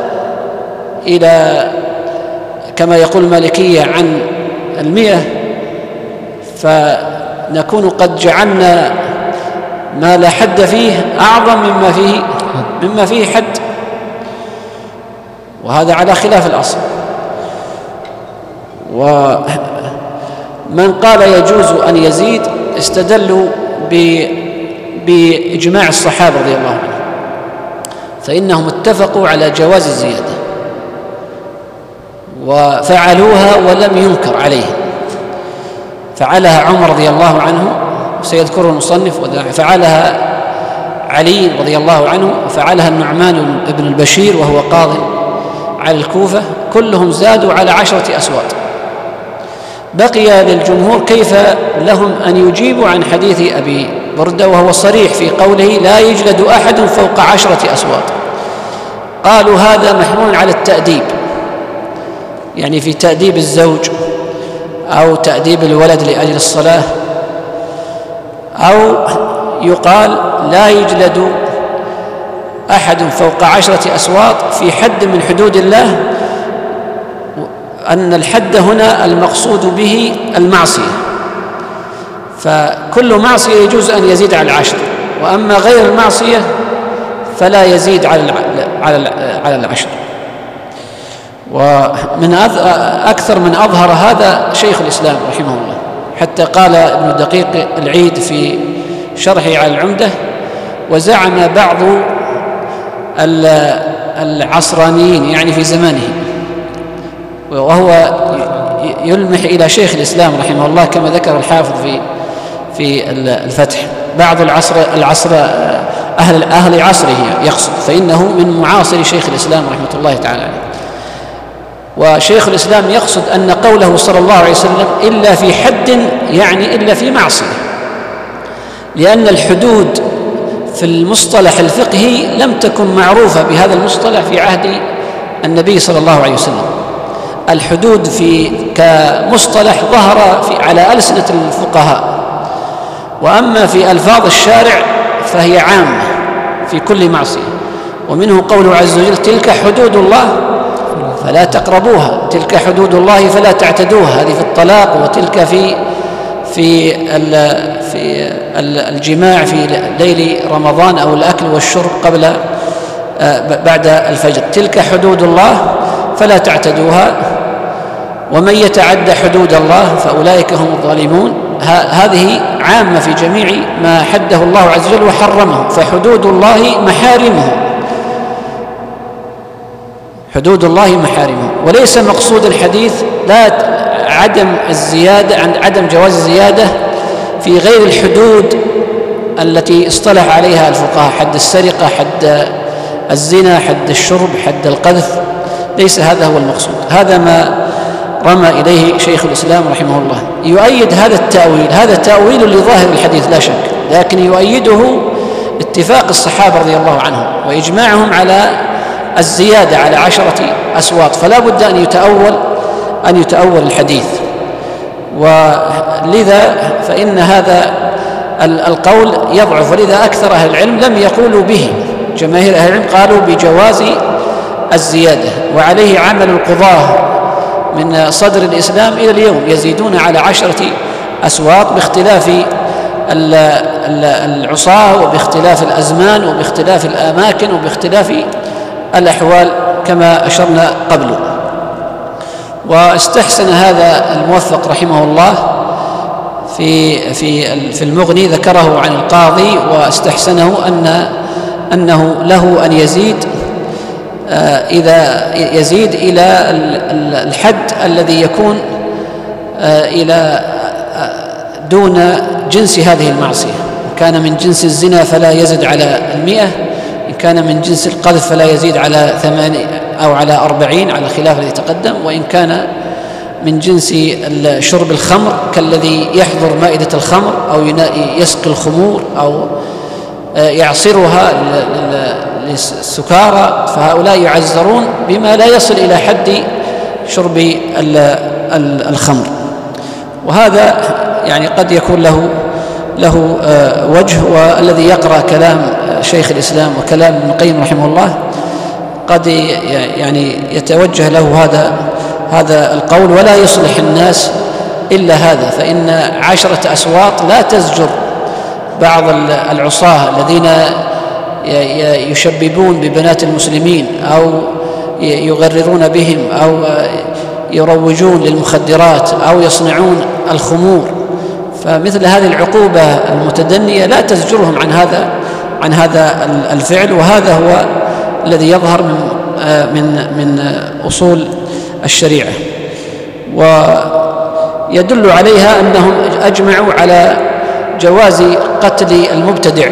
إلى كما يقول المالكية عن المئة فنكون قد جعلنا ما لا حد فيه أعظم مما فيه مما فيه حد، وهذا على خلاف الأصل. ومن قال يجوز أن يزيد استدلوا بإجماع الصحابة رضي الله عنهم، فإنهم اتفقوا على جواز الزيادة وفعلوها ولم ينكر عليهم. فعلها عمر رضي الله عنه سيذكره المصنف، وفعلها علي رضي الله عنه، وفعلها النعمان بن البشير وهو قاض على الكوفة، كلهم زادوا على عشرة أسواط. بقي للجمهور كيف لهم أن يجيبوا عن حديث أبي بردة وهو صريح في قوله لا يجلد أحد فوق عشرة أسواط. قالوا هذا محمول على التأديب، يعني في تأديب الزوج أو تأديب الولد لأجل الصلاة، أو يقال لا يجلد أحد فوق عشرة أسواط في حد من حدود الله، أن الحد هنا المقصود به المعصية، فكل معصية يجوز أن يزيد على العشر، وأما غير المعصية فلا يزيد على على العشر. ومن أكثر من أظهر هذا شيخ الإسلام رحمه الله، حتى قال ابن دقيق العيد في شرحه على العمدة: وزعم بعض العصرانيين يعني في زمانه، وهو يلمح إلى شيخ الإسلام رحمه الله كما ذكر الحافظ في في الفتح، بعض العصر العصر أهل أهل عصره يقصد، فإنه من معاصر شيخ الإسلام رحمة الله تعالى عليه. وشيخ الإسلام يقصد أن قوله صلى الله عليه وسلم إلا في حد يعني إلا في معصية، لأن الحدود في المصطلح الفقهي لم تكن معروفة بهذا المصطلح في عهد النبي صلى الله عليه وسلم. الحدود في كمصطلح ظهر في على ألسنة الفقهاء، وأما في ألفاظ الشارع فهي عامة في كل معصية. ومنه قوله عز وجل: تلك حدود الله فلا تقربوها، تلك حدود الله فلا تعتدوها، هذه في الطلاق، وتلك في في في الجماع في ليل رمضان أو الأكل والشرب قبل بعد الفجر. تلك حدود الله فلا تعتدوها، ومن يتعد حدود الله فأولئك هم الظالمون. هذه عامة في جميع ما حده الله عز وجل وحرمه، فحدود الله محارمه، حدود الله محارمه. وليس مقصود الحديث لا عدم الزيادة عن عدم جواز الزيادة في غير الحدود التي اصطلح عليها الفقهاء، حد السرقة، حد الزنا، حد الشرب، حد القذف، ليس هذا هو المقصود. هذا ما رمى إليه شيخ الإسلام رحمه الله. يؤيد هذا التأويل، هذا تأويل لظاهر الحديث لا شك، لكن يؤيده اتفاق الصحابة رضي الله عنهم وإجماعهم على الزيادة على عشرة أسواط، فلا بد أن يتأول أن يتأول الحديث. ولذا فإن هذا القول يضعف، ولذا أكثر أهل العلم لم يقولوا به. جماهير أهل العلم قالوا بجواز الزيادة، وعليه عمل القضاة من صدر الإسلام إلى اليوم، يزيدون على عشرة أسواط باختلاف العصاة وباختلاف الأزمان وباختلاف الأماكن وباختلاف الأحوال كما أشرنا قبله. واستحسن هذا الموفق رحمه الله في في في المغني، ذكره عن القاضي واستحسنه أن أنه له أن يزيد إذا يزيد إلى الحد الذي يكون إلى دون جنس هذه المعصية. إن كان من جنس الزنا فلا يزيد على المئة، إن كان من جنس القذف فلا يزيد على ثمانين أو على أربعين على الخلاف الذي تقدم، وإن كان من جنس شرب الخمر كالذي يحضر مائدة الخمر أو يسقي الخمور أو يعصرها للسكارى، فهؤلاء يعزرون بما لا يصل إلى حد شرب الخمر. وهذا يعني قد يكون له له وجه، والذي يقرأ كلام شيخ الإسلام وكلام ابن القيم رحمه الله قد يعني يتوجه له هذا هذا القول، ولا يصلح الناس إلا هذا، فإن عشرة أسواط لا تزجر بعض العصاة الذين يشببون ببنات المسلمين أو يغررون بهم أو يروجون للمخدرات أو يصنعون الخمور، فمثل هذه العقوبة المتدنية لا تزجرهم عن هذا عن هذا الفعل، وهذا هو الذي يظهر من من من أصول الشريعة. ويدل عليها أنهم أجمعوا على جواز قتل المبتدع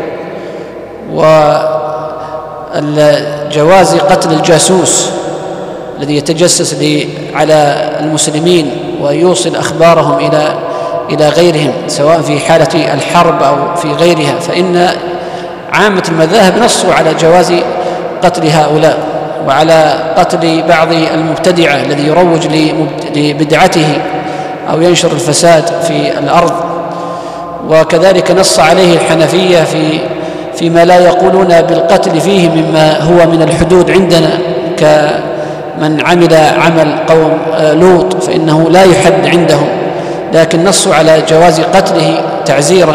وجواز قتل الجاسوس الذي يتجسس على المسلمين ويوصل أخبارهم إلى إلى غيرهم سواء في حالة الحرب أو في غيرها، فإن عامة المذاهب نصوا على جواز قتل هؤلاء وعلى قتل بعض المبتدعة الذي يروج لبدعته أو ينشر الفساد في الأرض. وكذلك نص عليه الحنفية في فيما لا يقولون بالقتل فيه مما هو من الحدود عندنا، كمن عمل عمل قوم لوط فإنه لا يحد عندهم، لكن نصوا على جواز قتله تعزيرا.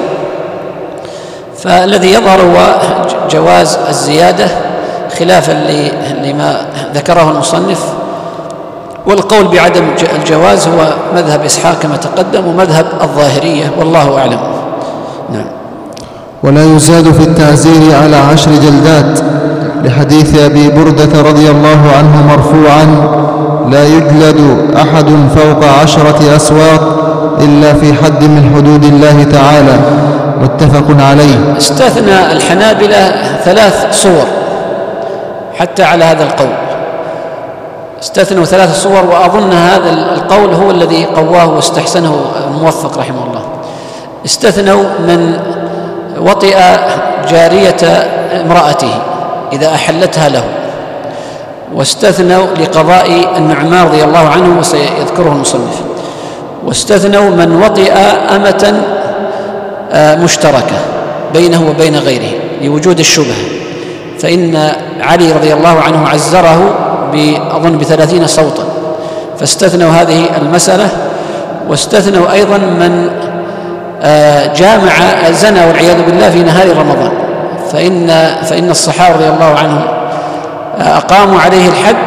فالذي يظهر هو جواز الزيادة خلافا لما ذكره المصنف، والقول بعدم الجواز هو مذهب إسحاق كما تقدم ومذهب الظاهرية، والله أعلم. نعم. ولا يزاد في التعزير على عشر جلدات، لحديث أبي بردة رضي الله عنه مرفوعا: لا يجلد أحد فوق عشرة أسواق إلا في حد من حدود الله تعالى، متفق عليه. استثنى الحنابلة ثلاث صور حتى على هذا القول، استثنوا ثلاث صور، وأظن هذا القول هو الذي قواه واستحسنه الموفق رحمه الله. استثنوا من وطئ جارية امرأته إذا أحلتها له، واستثنوا لقضاء النعمان رضي الله عنه وسيذكره المصنف، واستثنوا من وطئ أمة مشتركة بينه وبين غيره لوجود الشبهة، فإن علي رضي الله عنه عزره أظن بثلاثين صوتا، فاستثنوا هذه المسألة. واستثنوا أيضا من جامع زنا والعياذ بالله في نهار رمضان، فإن فإن الصحابة رضي الله عنهم أقاموا عليه الحد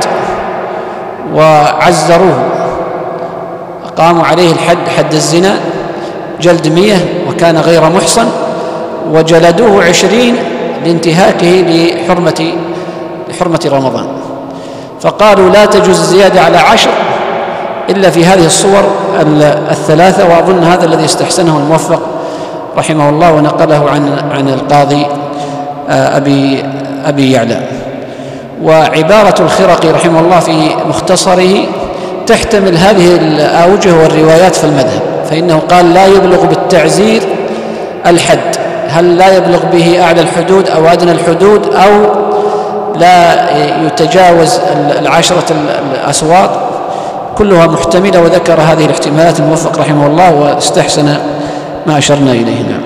وعزروه، أقاموا عليه الحد حد الزنا جلد مية وكان غير محصن، وجلدوه عشرين لانتهاكه لحرمة لحرمة رمضان. فقالوا لا تجوز الزيادة على عشر إلا في هذه الصور الثلاثة، وأظن هذا الذي استحسنه الموفق رحمه الله ونقله عن عن القاضي أبي أبي يعلى. وعبارة الخرقي رحمه الله في مختصره تحتمل هذه الأوجه والروايات في المذهب، فإنه قال لا يبلغ بالتعزير الحد، هل لا يبلغ به أعلى الحدود أو أدنى الحدود أو لا يتجاوز العشرة الأسواق، كلها محتملة، وذكر هذه الاحتمالات الموفق رحمه الله واستحسن ما أشرنا إليه. نعم.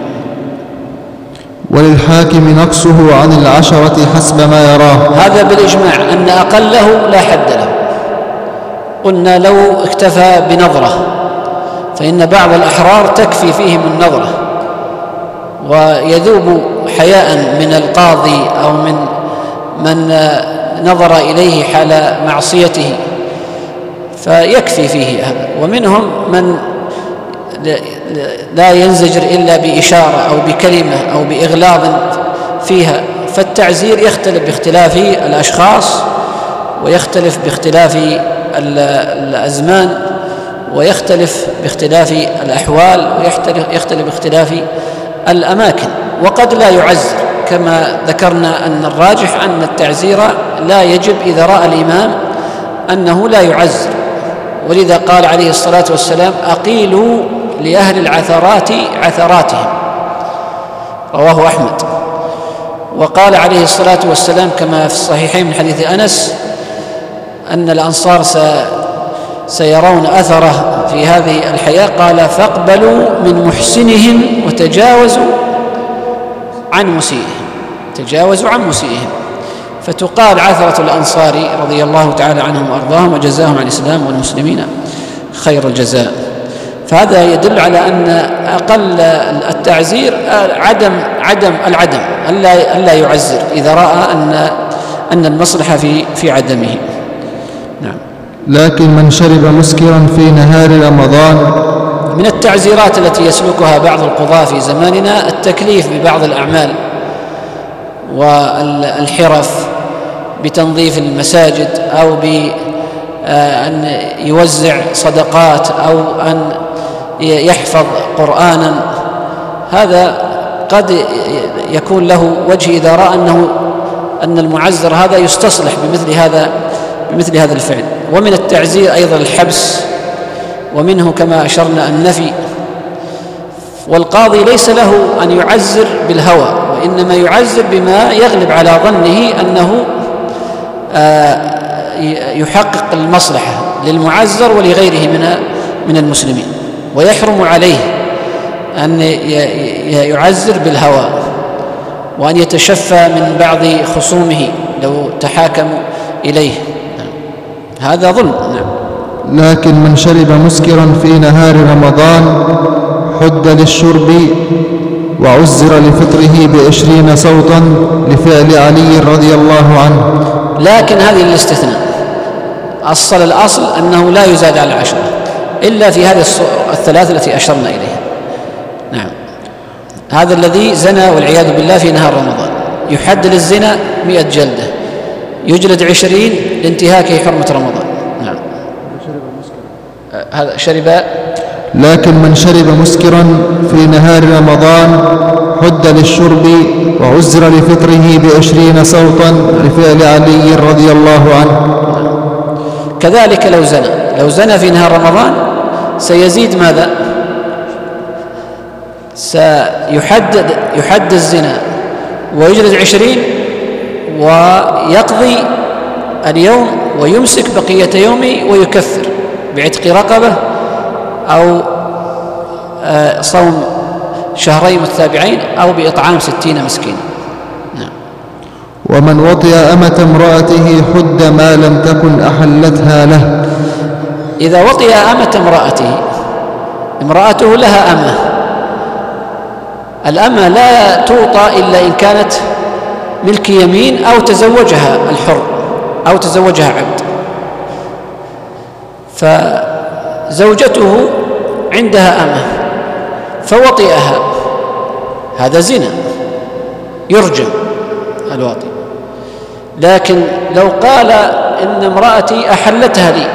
وللحاكم نقصه عن العشرة حسب ما يراه، هذا بالإجماع أن أقله لا حد له. قلنا لو اكتفى بنظرة، فإن بعض الأحرار تكفي فيهم النظرة ويذوب حياء من القاضي أو من من نظر إليه حال معصيته، فيكفي فيه هذا. ومنهم من لا ينزجر إلا بإشارة أو بكلمة أو بإغلاظ فيها، فالتعزير يختلف باختلاف الأشخاص، ويختلف باختلاف الأزمان، ويختلف باختلاف الأحوال، ويختلف باختلاف الأماكن. وقد لا يعزر، كما ذكرنا أن الراجح أن التعزير لا يجب إذا رأى الإمام أنه لا يعزر، ولذا قال عليه الصلاة والسلام أقيلوا لأهل العثرات عثراتهم، رواه أحمد. وقال عليه الصلاة والسلام كما في الصحيحين من حديث أنس أن الأنصار سيرون أثره في هذه الحياة، قال فاقبلوا من محسنهم وتجاوزوا عن مسيئهم، تجاوزوا عن مسيئهم. فتقال عثرة الأنصار رضي الله تعالى عنهم وأرضاهم وجزاهم عن الإسلام والمسلمين خير الجزاء. فهذا يدل على أن أقل التعزير عدم عدم العدم، ألا ألا يعزر إذا رأى أن أن المصلحة في في عدمه. نعم. لكن من شرب مسكرا في نهار رمضان. من التعزيرات التي يسلكها بعض القضاة في زماننا التكليف ببعض الأعمال والحرف بتنظيف المساجد أو بأن يوزع صدقات أو أن يحفظ قرآنا. هذا قد يكون له وجه إذا رأى أنه أن المعزر هذا يستصلح بمثل هذا بمثل هذا الفعل. ومن التعزير أيضا الحبس، ومنه كما أشرنا النفي. والقاضي ليس له أن يعزر بالهوى، وإنما يعزر بما يغلب على ظنه أنه يحقق المصلحة للمعزر ولغيره من من المسلمين، ويحرم عليه أن يعزر بالهوى وأن يتشفى من بعض خصومه لو تحاكموا إليه. هذا ظلم. نعم. لكن من شرب مسكرا في نهار رمضان حد للشرب وعزر لفطره بعشرين صوتا لفعل علي رضي الله عنه. لكن هذه الاستثناء، أصل الأصل أنه لا يزاد على عشرة إلا في هذه الثلاث التي أشرنا إليها. نعم. هذا الذي زنى والعياذ بالله في نهار رمضان يحد للزنا مئة جلدة، يجلد عشرين لانتهاكه حرمة رمضان. نعم. هذا شرب. لكن من شرب مسكرا في نهار رمضان حد للشرب وعزر لفطره بعشرين صوتا لفعل علي رضي الله عنه. كذلك لو زنى لو زنى في نهار رمضان سيزيد ماذا؟ سيحدد يحد الزنا ويجلد عشرين ويقضي اليوم ويمسك بقية يومه ويكفر بعتق رقبة أو صوم شهرين متتابعين أو بإطعام ستين مسكين. نعم. ومن وطئ أمة امرأته حد ما لم تكن أحلتها له. إذا وطئ أمة امرأته، امرأته لها أمة، الأمة لا توطى إلا إن كانت ملك يمين أو تزوجها الحر أو تزوجها عبد. فزوجته عندها أمة فوطئها، هذا زنا يرجم الواطئ. لكن لو قال إن امرأتي أحلتها لي،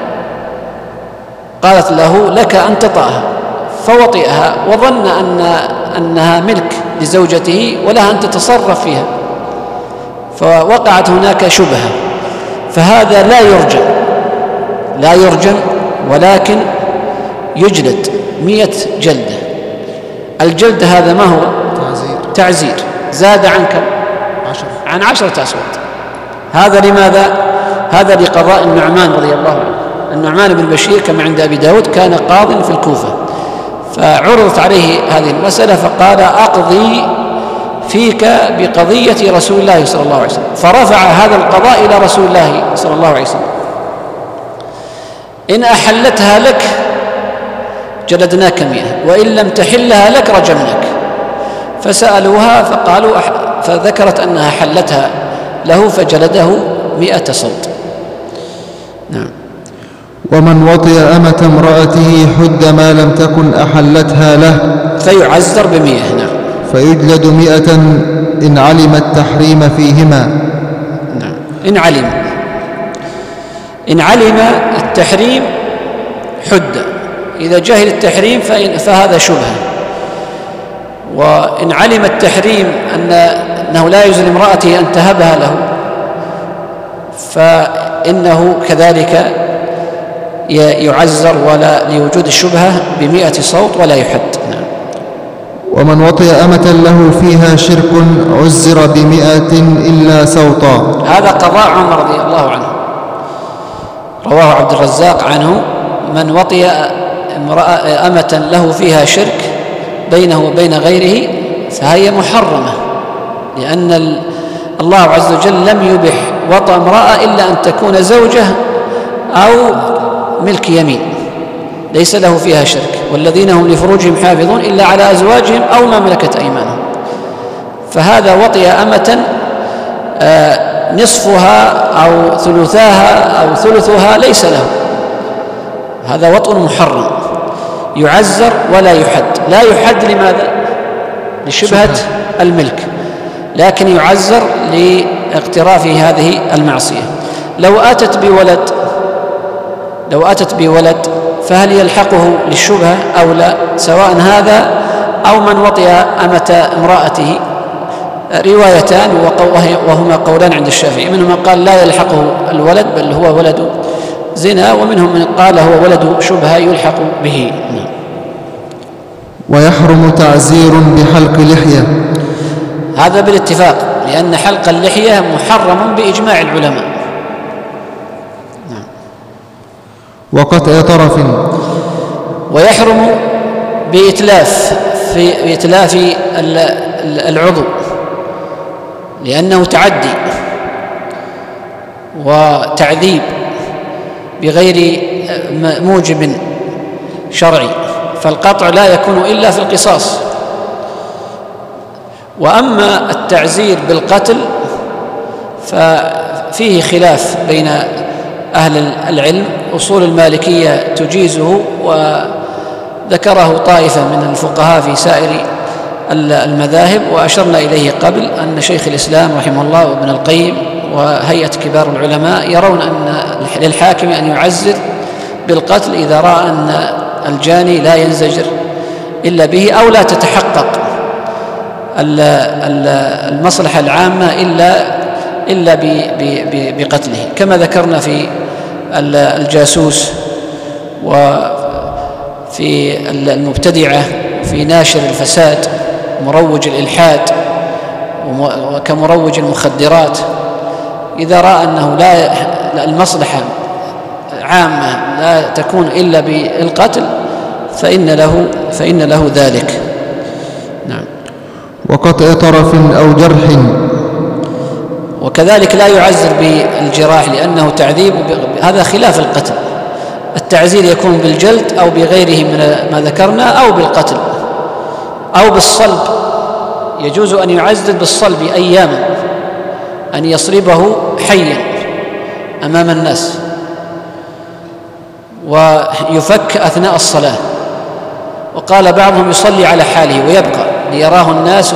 قالت له لك أن تطأها، فوطئها وظن أن أنها ملك لزوجته ولها أن تتصرف فيها، فوقعت هناك شبهة، فهذا لا يرجم لا يرجم ولكن يجلد مئة جلدة. الجلد هذا ما هو؟ تعزير, تعزير. زاد عن كم؟ عشر. عن عشرة أصوات. هذا لماذا؟ هذا لقضاء النعمان رضي الله عنه. النعمان بن بشير كما عند أبي داود كان قاض في الكوفة، فعرضت عليه هذه المسألة فقال أقضي فيك بقضية رسول الله صلى الله عليه وسلم، فرفع هذا القضاء إلى رسول الله صلى الله عليه وسلم. إن أحلتها لك جلدناك مئة، وإن لم تحلها لك رجمناك. فسألوها فقالوا أح... فذكرت أنها حلتها له فجلده مئة صوت. نعم. ومن وطئ أمة امرأته حد ما لم تكن أحلتها له فيعزر بمئة. نعم. فيجلد مئة إن علم التحريم فيهما. نعم. إن علم إن علم التحريم حد، إذا جهل التحريم فهذا شبهة. وإن علم التحريم أن أنه لا يجوز لامرأته أن تهبها له فإنه كذلك يعزر ولا لوجود الشبهة بمئة صوت ولا يحد. نعم. ومن وطئ أمة له فيها شرك عزر بمئة إلا سوطا. هذا قضاء عمر رضي الله عنه، رواه عبد الرزاق عنه: من وطئ أمة له فيها شرك بينه وبين غيره فهي محرمة، لأن الله عز وجل لم يبح وطأ امرأة إلا أن تكون زوجة أو ملك يمين ليس له فيها شرك، والذين هم لفروجهم حافظون إلا على أزواجهم أو ما ملكت أيمانهم. فهذا وطئ أمة نصفها أو ثلثاها أو ثلثها ليس له، هذا وطء محرم يعزر ولا يحد. لا يحد لماذا؟ لشبهة الملك، لكن يعزر لاقترافه هذه المعصية. لو أتت بولد لو أتت بولد فهل يلحقه للشبهة أو لا؟ سواء هذا أو من وطئ أمة امرأته، روايتان وهما قولان عند الشافعي، منهم من قال لا يلحقه الولد بل هو ولد زنا، ومنهم من قال هو ولد شبهة يلحق به. ويحرم تعزير بحلق لحية، هذا بالاتفاق، لأن حلق اللحية محرم بإجماع العلماء. وقطع طرف، ويحرم بإتلاف في بإتلاف العضو لأنه تعدي وتعذيب بغير موجب شرعي، فالقطع لا يكون إلا في القصاص. وأما التعزير بالقتل ففيه خلاف بين أهل العلم، أصول المالكية تجيزه وذكره طائفة من الفقهاء في سائر المذاهب، وأشرنا إليه قبل أن شيخ الإسلام رحمه الله وابن القيم وهيئة كبار العلماء يرون أن للحاكم أن يعزر بالقتل إذا رأى أن الجاني لا ينزجر إلا به أو لا تتحقق المصلحة العامة إلا إلا بقتله، كما ذكرنا في الجاسوس وفي المبتدعة وفي ناشر الفساد مروج الإلحاد وكمروج المخدرات. إذا رأى أنه لا المصلحة عامة لا تكون إلا بالقتل فإن له فإن له ذلك. نعم. وقطع طرف أو جرح، وكذلك لا يعزر بالجراح لأنه تعذيب، هذا خلاف القتل. التعزير يكون بالجلد أو بغيره من ما ذكرنا أو بالقتل أو بالصلب. يجوز أن يعزر بالصلب أياما، أن يصلبه حيا أمام الناس ويفك أثناء الصلاة. وقال بعضهم يصلي على حاله ويبقى ليراه الناس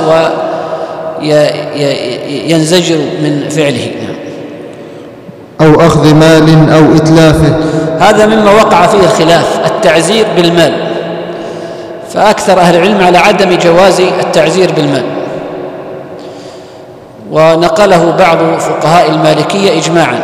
وينزجر من فعله. أو أخذ مال أو إتلافه، هذا مما وقع فيه الخلاف، التعزير بالمال، فأكثر أهل العلم على عدم جواز التعزير بالمال، ونقله بعض فقهاء المالكية إجماعا.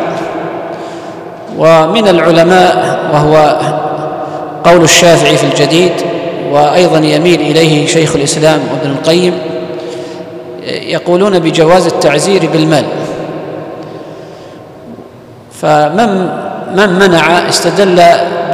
ومن العلماء وهو قول الشافعي في الجديد وأيضا يميل إليه شيخ الإسلام وابن القيم، يقولون بجواز التعزير بالمال. فمن من منع استدل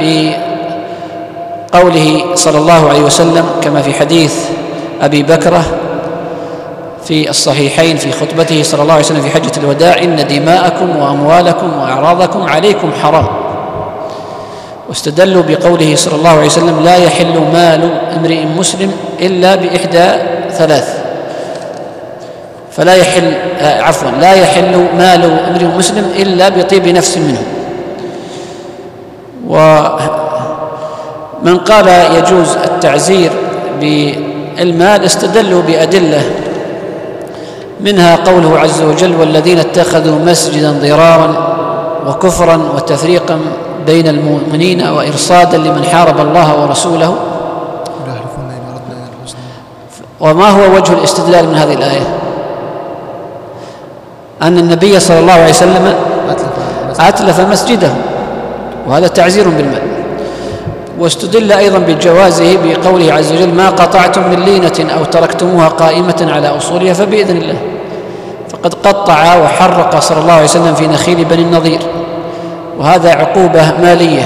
بقوله صلى الله عليه وسلم كما في حديث أبي بكرة في الصحيحين في خطبته صلى الله عليه وسلم في حجة الوداع: إن دماءكم وأموالكم وأعراضكم عليكم حرام. واستدلوا بقوله صلى الله عليه وسلم: لا يحل مال امرئ مسلم إلا بإحدى ثلاث. فلا يحل آه عفوا لا يحل مال امرئ مسلم إلا بطيب نفس منه. ومن قال يجوز التعزير بالمال استدلوا بأدلة، منها قوله عز وجل: والذين اتخذوا مسجدا ضرارا وكفرا وتفريقا بين المؤمنين وإرصادا لمن حارب الله ورسوله. وما هو وجه الاستدلال من هذه الآية؟ أن النبي صلى الله عليه وسلم أتلف مسجده، وهذا تعزير بالمال. واستدل أيضا بجوازه بقوله عز وجل: ما قطعتم من لينة أو تركتموها قائمة على أصولها فبإذن الله. فقد قطع وحرق صلى الله عليه وسلم في نخيل بني النضير، وهذا عقوبة مالية.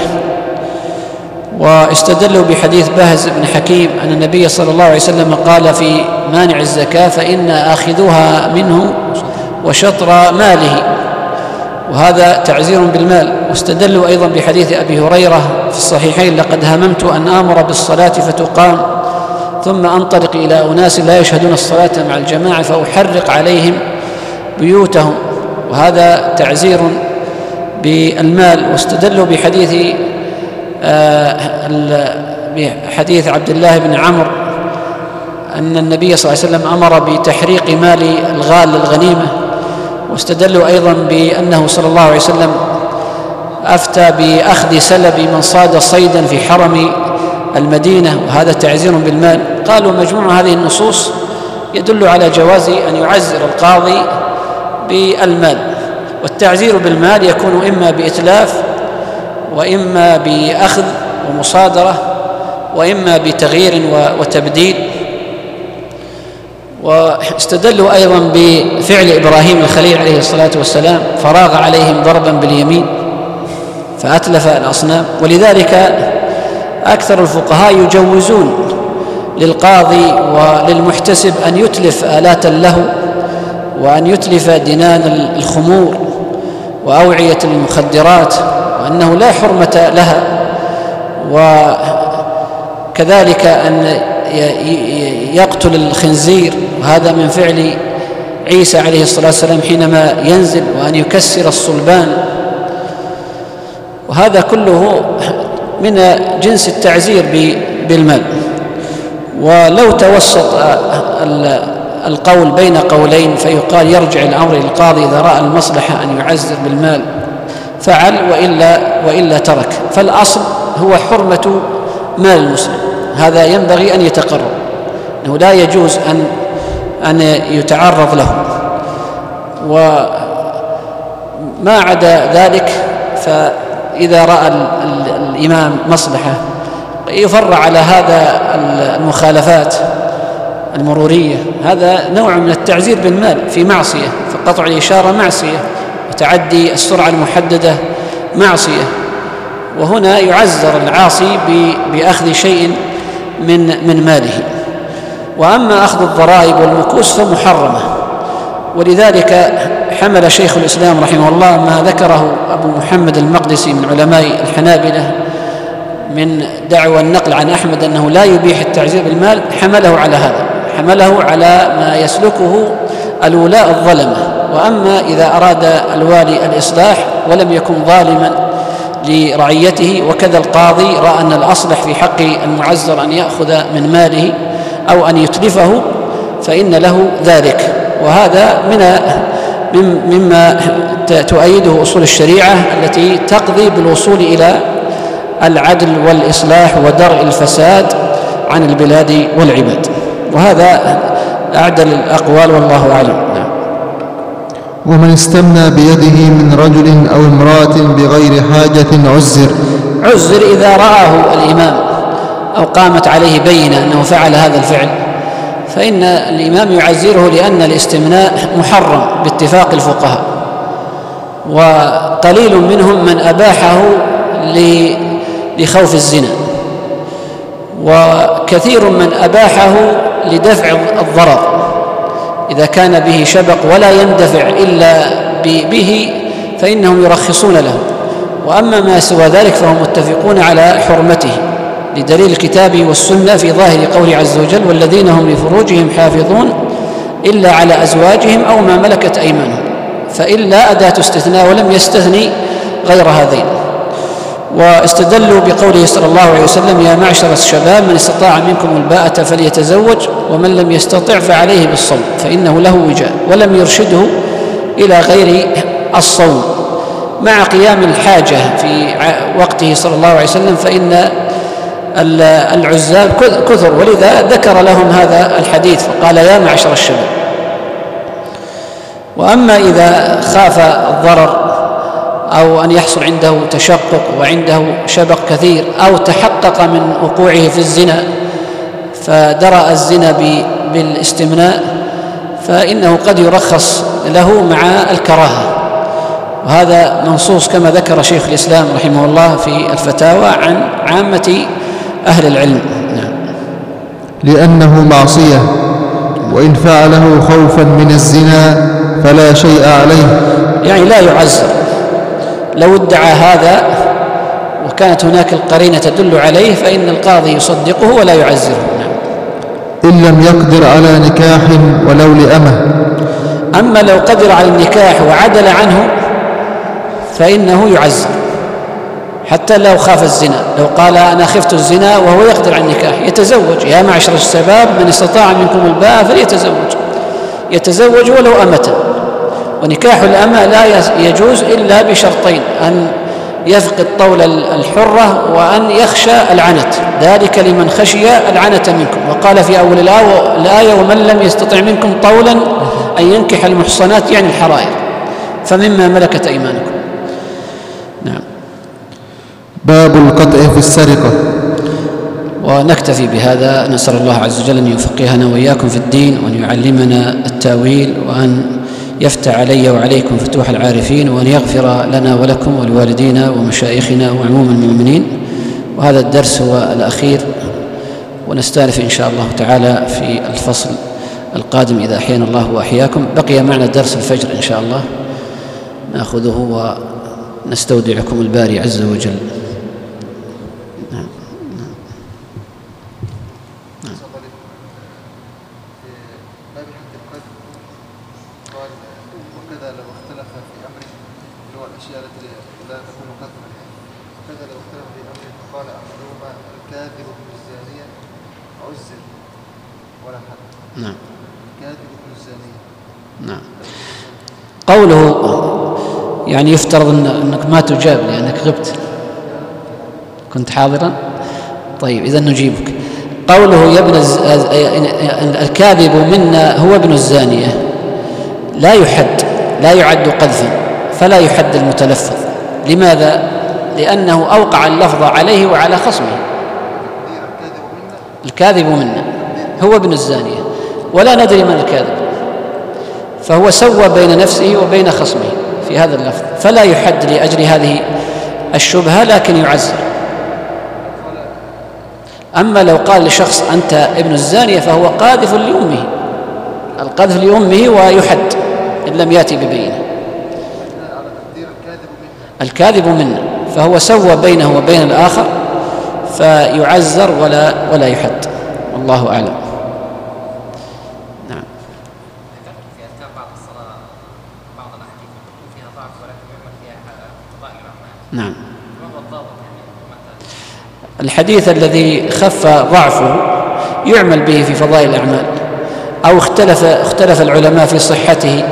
واستدلوا بحديث بهز بن حكيم أن النبي صلى الله عليه وسلم قال في مانع الزكاة: فإن آخذوها منه وشطر ماله، وهذا تعزير بالمال. واستدلوا أيضا بحديث أبي هريرة في الصحيحين: لقد هممت أن آمر بالصلاة فتقام ثم أنطلق إلى أناس لا يشهدون الصلاة مع الجماعة فأحرق عليهم بيوتهم. وهذا تعزير بالمال. واستدلوا بحديث بحديث عبد الله بن عمرو أن النبي صلى الله عليه وسلم أمر بتحريق مال الغال للغنيمة. واستدلوا أيضا بأنه صلى الله عليه وسلم أفتى بأخذ سلب من صاد صيدا في حرم المدينة، وهذا تعزير بالمال. قالوا مجموع هذه النصوص يدل على جواز أن يعزر القاضي بالمال. والتعزير بالمال يكون إما بإتلاف، وإما بأخذ ومصادرة، وإما بتغيير وتبديل. واستدلوا أيضا بفعل إبراهيم الخليل عليه الصلاة والسلام، فراغ عليهم ضربا باليمين فأتلف الأصنام. ولذلك أكثر الفقهاء يجوزون للقاضي وللمحتسب أن يتلف آلات له، وأن يتلف دنان الخمور وأوعية المخدرات، وأنه لا حرمة لها. وكذلك أن يقتل الخنزير، وهذا من فعل عيسى عليه الصلاة والسلام حينما ينزل، وأن يكسر الصلبان، وهذا كله من جنس التعزير بالمال. ولو توسط القول بين قولين فيقال يرجع الأمر للقاضي إذا رأى المصلحة أن يعزر بالمال فعل، وإلا, وإلا ترك. فالأصل هو حرمة مال المسلم، هذا ينبغي أن يتقرر، أنه لا يجوز أن أن يتعرض له. وما عدا ذلك فإذا رأى الإمام مصلحة يفرع على هذا المخالفات المرورية، هذا نوع من التعزير بالمال في معصية، فقطع الإشارة معصية، وتعدي السرعة المحددة معصية. وهنا يعزر العاصي بأخذ شيء من من ماله. وأما أخذ الضرائب والمكوس فمحرمة. ولذلك حمل شيخ الإسلام رحمه الله ما ذكره أبو محمد المقدسي من علماء الحنابلة من دعوى النقل عن أحمد أنه لا يبيح التعزير بالمال، حمله على هذا، حمله على ما يسلكه الولاء الظلمة. وأما إذا أراد الوالي الإصلاح ولم يكن ظالما لرعيته، وكذا القاضي رأى أن الأصلح في حق المعزر أن يأخذ من ماله أو أن يتلفه، فإن له ذلك. وهذا من مما تؤيده أصول الشريعة التي تقضي بالوصول إلى العدل والإصلاح ودرء الفساد عن البلاد والعباد. وهذا أعدل الأقوال والله أعلم. ومن استمنى بيده من رجل أو امرأة بغير حاجة عزر عزر إذا رآه الإمام أو قامت عليه بينة أنه فعل هذا الفعل، فإن الإمام يعزره، لأن الاستمناء محرم باتفاق الفقهاء، وقليل منهم من أباحه لخوف الزنا، وكثير من أباحه لدفع الضرر إذا كان به شبق ولا يندفع إلا به، فإنهم يرخصون له. وأما ما سوى ذلك فهم متفقون على حرمته لدليل الكتاب والسنة في ظاهر قوله عز وجل: والذين هم لفروجهم حافظون إلا على أزواجهم أو ما ملكت أيمانهم، فإلا أداة استثناء ولم يستثني غير هذين. واستدلوا بقوله صلى الله عليه وسلم: يا معشر الشباب من استطاع منكم الباءة فليتزوج ومن لم يستطع فعليه بالصوم فإنه له وجاء، ولم يرشده إلى غير الصوم مع قيام الحاجة في وقته صلى الله عليه وسلم، فإن العزاب كثر، ولذا ذكر لهم هذا الحديث فقال: يا معشر الشباب. وأما إذا خاف الضرر أو أن يحصل عنده تشقق وعنده شبق كثير، أو تحقق من وقوعه في الزنا فدرأ الزنا بالاستمناء، فإنه قد يرخص له مع الكراهة. وهذا منصوص كما ذكر شيخ الإسلام رحمه الله في الفتاوى عن عامة أهل العلم. نعم. لأنه معصية، وإن فعله خوفا من الزنا فلا شيء عليه، يعني لا يعزر. لو ادعى هذا وكانت هناك القرينة تدل عليه فإن القاضي يصدقه ولا يعزره. نعم. إن لم يقدر على نكاح ولو لأمه، أما لو قدر على النكاح وعدل عنه فإنه يعزر، حتى لو خاف الزنا. لو قال أنا خفت الزنا وهو يقدر على النكاح يتزوج. يا معشر الشباب من استطاع منكم الباءة فليتزوج، يتزوج ولو أمة. ونكاح الأمة لا يجوز إلا بشرطين: أن يفقد طول الحرة وأن يخشى العنت، ذلك لمن خشي العنت منكم. وقال في أول الآية: ومن لم يستطع منكم طولا أن ينكح المحصنات، يعني الحرائر، فمما ملكت أيمانكم. نعم. باب القطع في السرقة. ونكتفي بهذا، نسأل الله عز وجل أن يفقهنا وإياكم في الدين، وأن يعلمنا التاويل، وأن يفتح علي وعليكم فتوح العارفين، وأن يغفر لنا ولكم ولوالدينا ومشايخنا وعموم المؤمنين. وهذا الدرس هو الأخير، ونستأنف إن شاء الله تعالى في الفصل القادم إذا أحيانا الله وأحياكم. بقي معنا درس الفجر إن شاء الله نأخذه ونستودعكم الباري عز وجل. نعم. نعم. وكذا لو اختلف في أمره، اللي هو الأشياء التي لا تكون قدرا، وكذا لو اختلف في أمره فقال أحدهما الكاذب ابن الزانية عزل ولا حد. نعم. الكاذب ابن الزانية. نعم. قوله يعني يفترض أنك ما تجاب لأنك غبت، كنت حاضرا. طيب إذا نجيبك. قوله يا ابن الز... الكاذب منا هو ابن الزانية لا يحد، لا يعد قذفا، فلا يحد المتلفظ. لماذا؟ لأنه أوقع اللفظ عليه وعلى خصمه. الكاذب منا هو ابن الزانية، ولا ندري من الكاذب، فهو سوى بين نفسه وبين خصمه في هذا اللفظ، فلا يحد لأجل هذه الشبهة، لكن يعزر. أما لو قال لشخص أنت ابن الزانية فهو قاذف لأمه، القذف لأمه ويحد إن لم يأتي ببينه. الكاذب منا، فهو سوى بينه وبين الآخر فيعزر ولا ولا يحد، والله أعلم. نعم. ذكرت في أذكار بعض الصلاة بعض الأحاديث يكون فيها ضعف ولكن يعمل فيها فضائل الأعمال. نعم. ما هو الضابط يعني؟ الحديث الذي خف ضعفه يعمل به في فضائل الأعمال، أو اختلف اختلف العلماء في صحته.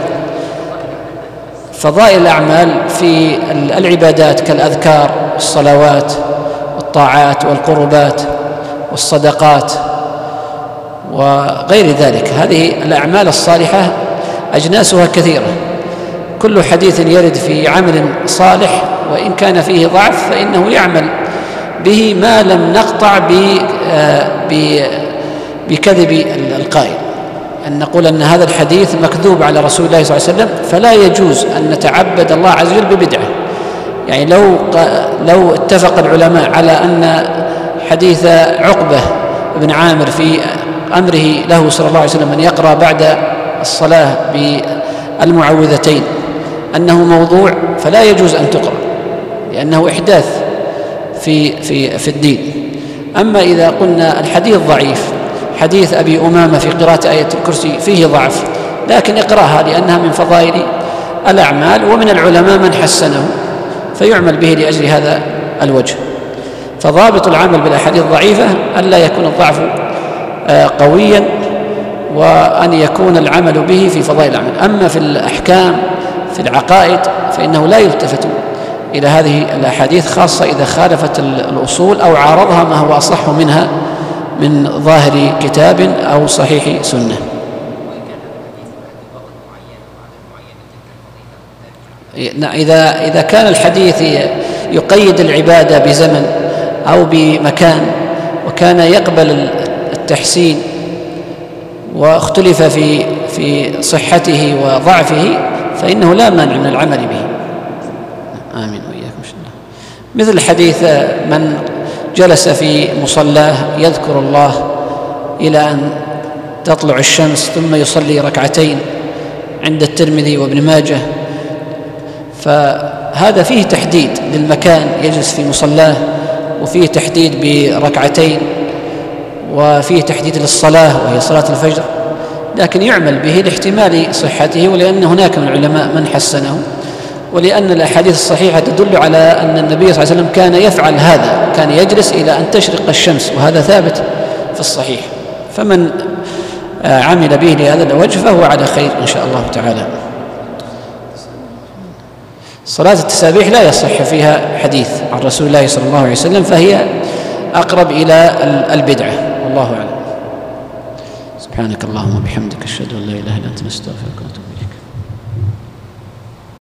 فضائل الأعمال في العبادات كالأذكار والصلوات والطاعات والقربات والصدقات وغير ذلك، هذه الأعمال الصالحة أجناسها كثيرة. كل حديث يرد في عمل صالح وإن كان فيه ضعف فإنه يعمل به ما لم نقطع بكذب القائل، أن نقول أن هذا الحديث مكذوب على رسول الله صلى الله عليه وسلم، فلا يجوز أن نتعبد الله عز وجل ببدعة. يعني لو لو اتفق العلماء على أن حديث عقبة بن عامر في أمره له صلى الله عليه وسلم أن يقرأ بعد الصلاة بالمعوذتين أنه موضوع، فلا يجوز أن تقرأ لأنه إحداث في في في الدين. أما إذا قلنا الحديث ضعيف، حديث أبي أمامة في قراءة آية الكرسي فيه ضعف، لكن اقرأها لأنها من فضائل الأعمال، ومن العلماء من حسنه، فيعمل به لأجل هذا الوجه. فضابط العمل بالأحاديث الضعيفة ألا يكون الضعف قويا، وأن يكون العمل به في فضائل الأعمال. أما في الأحكام في العقائد فإنه لا يلتفت إلى هذه الأحاديث، خاصة إذا خالفت الأصول أو عارضها ما هو أصح منها من ظاهر كتاب أو صحيح سنة. إذا إذا كان الحديث يقيد العبادة بزمن أو بمكان وكان يقبل التحسين واختلف في في صحته وضعفه فإنه لا مانع من العمل به. آمين وإياكم إن شاء الله. مثل حديث من جلس في مصلاه يذكر الله إلى أن تطلع الشمس ثم يصلي ركعتين عند الترمذي وابن ماجه، فهذا فيه تحديد للمكان يجلس في مصلاه، وفيه تحديد بركعتين، وفيه تحديد للصلاة وهي صلاة الفجر. لكن يعمل به لاحتمال صحته، ولأن هناك من العلماء من حسنه، ولأن الأحاديث الصحيحة تدل على أن النبي صلى الله عليه وسلم كان يفعل هذا، كان يجلس إلى أن تشرق الشمس، وهذا ثابت في الصحيح. فمن عمل به لهذا الوجه فهو على خير إن شاء الله تعالى. صلاة التسابيح لا يصح فيها حديث عن رسول الله صلى الله عليه وسلم، فهي أقرب إلى البدعة، والله أعلم. سبحانك اللهم وبحمدك، أشهد أن لا إله إلا أنت، نستغفرك ونتوب إليك.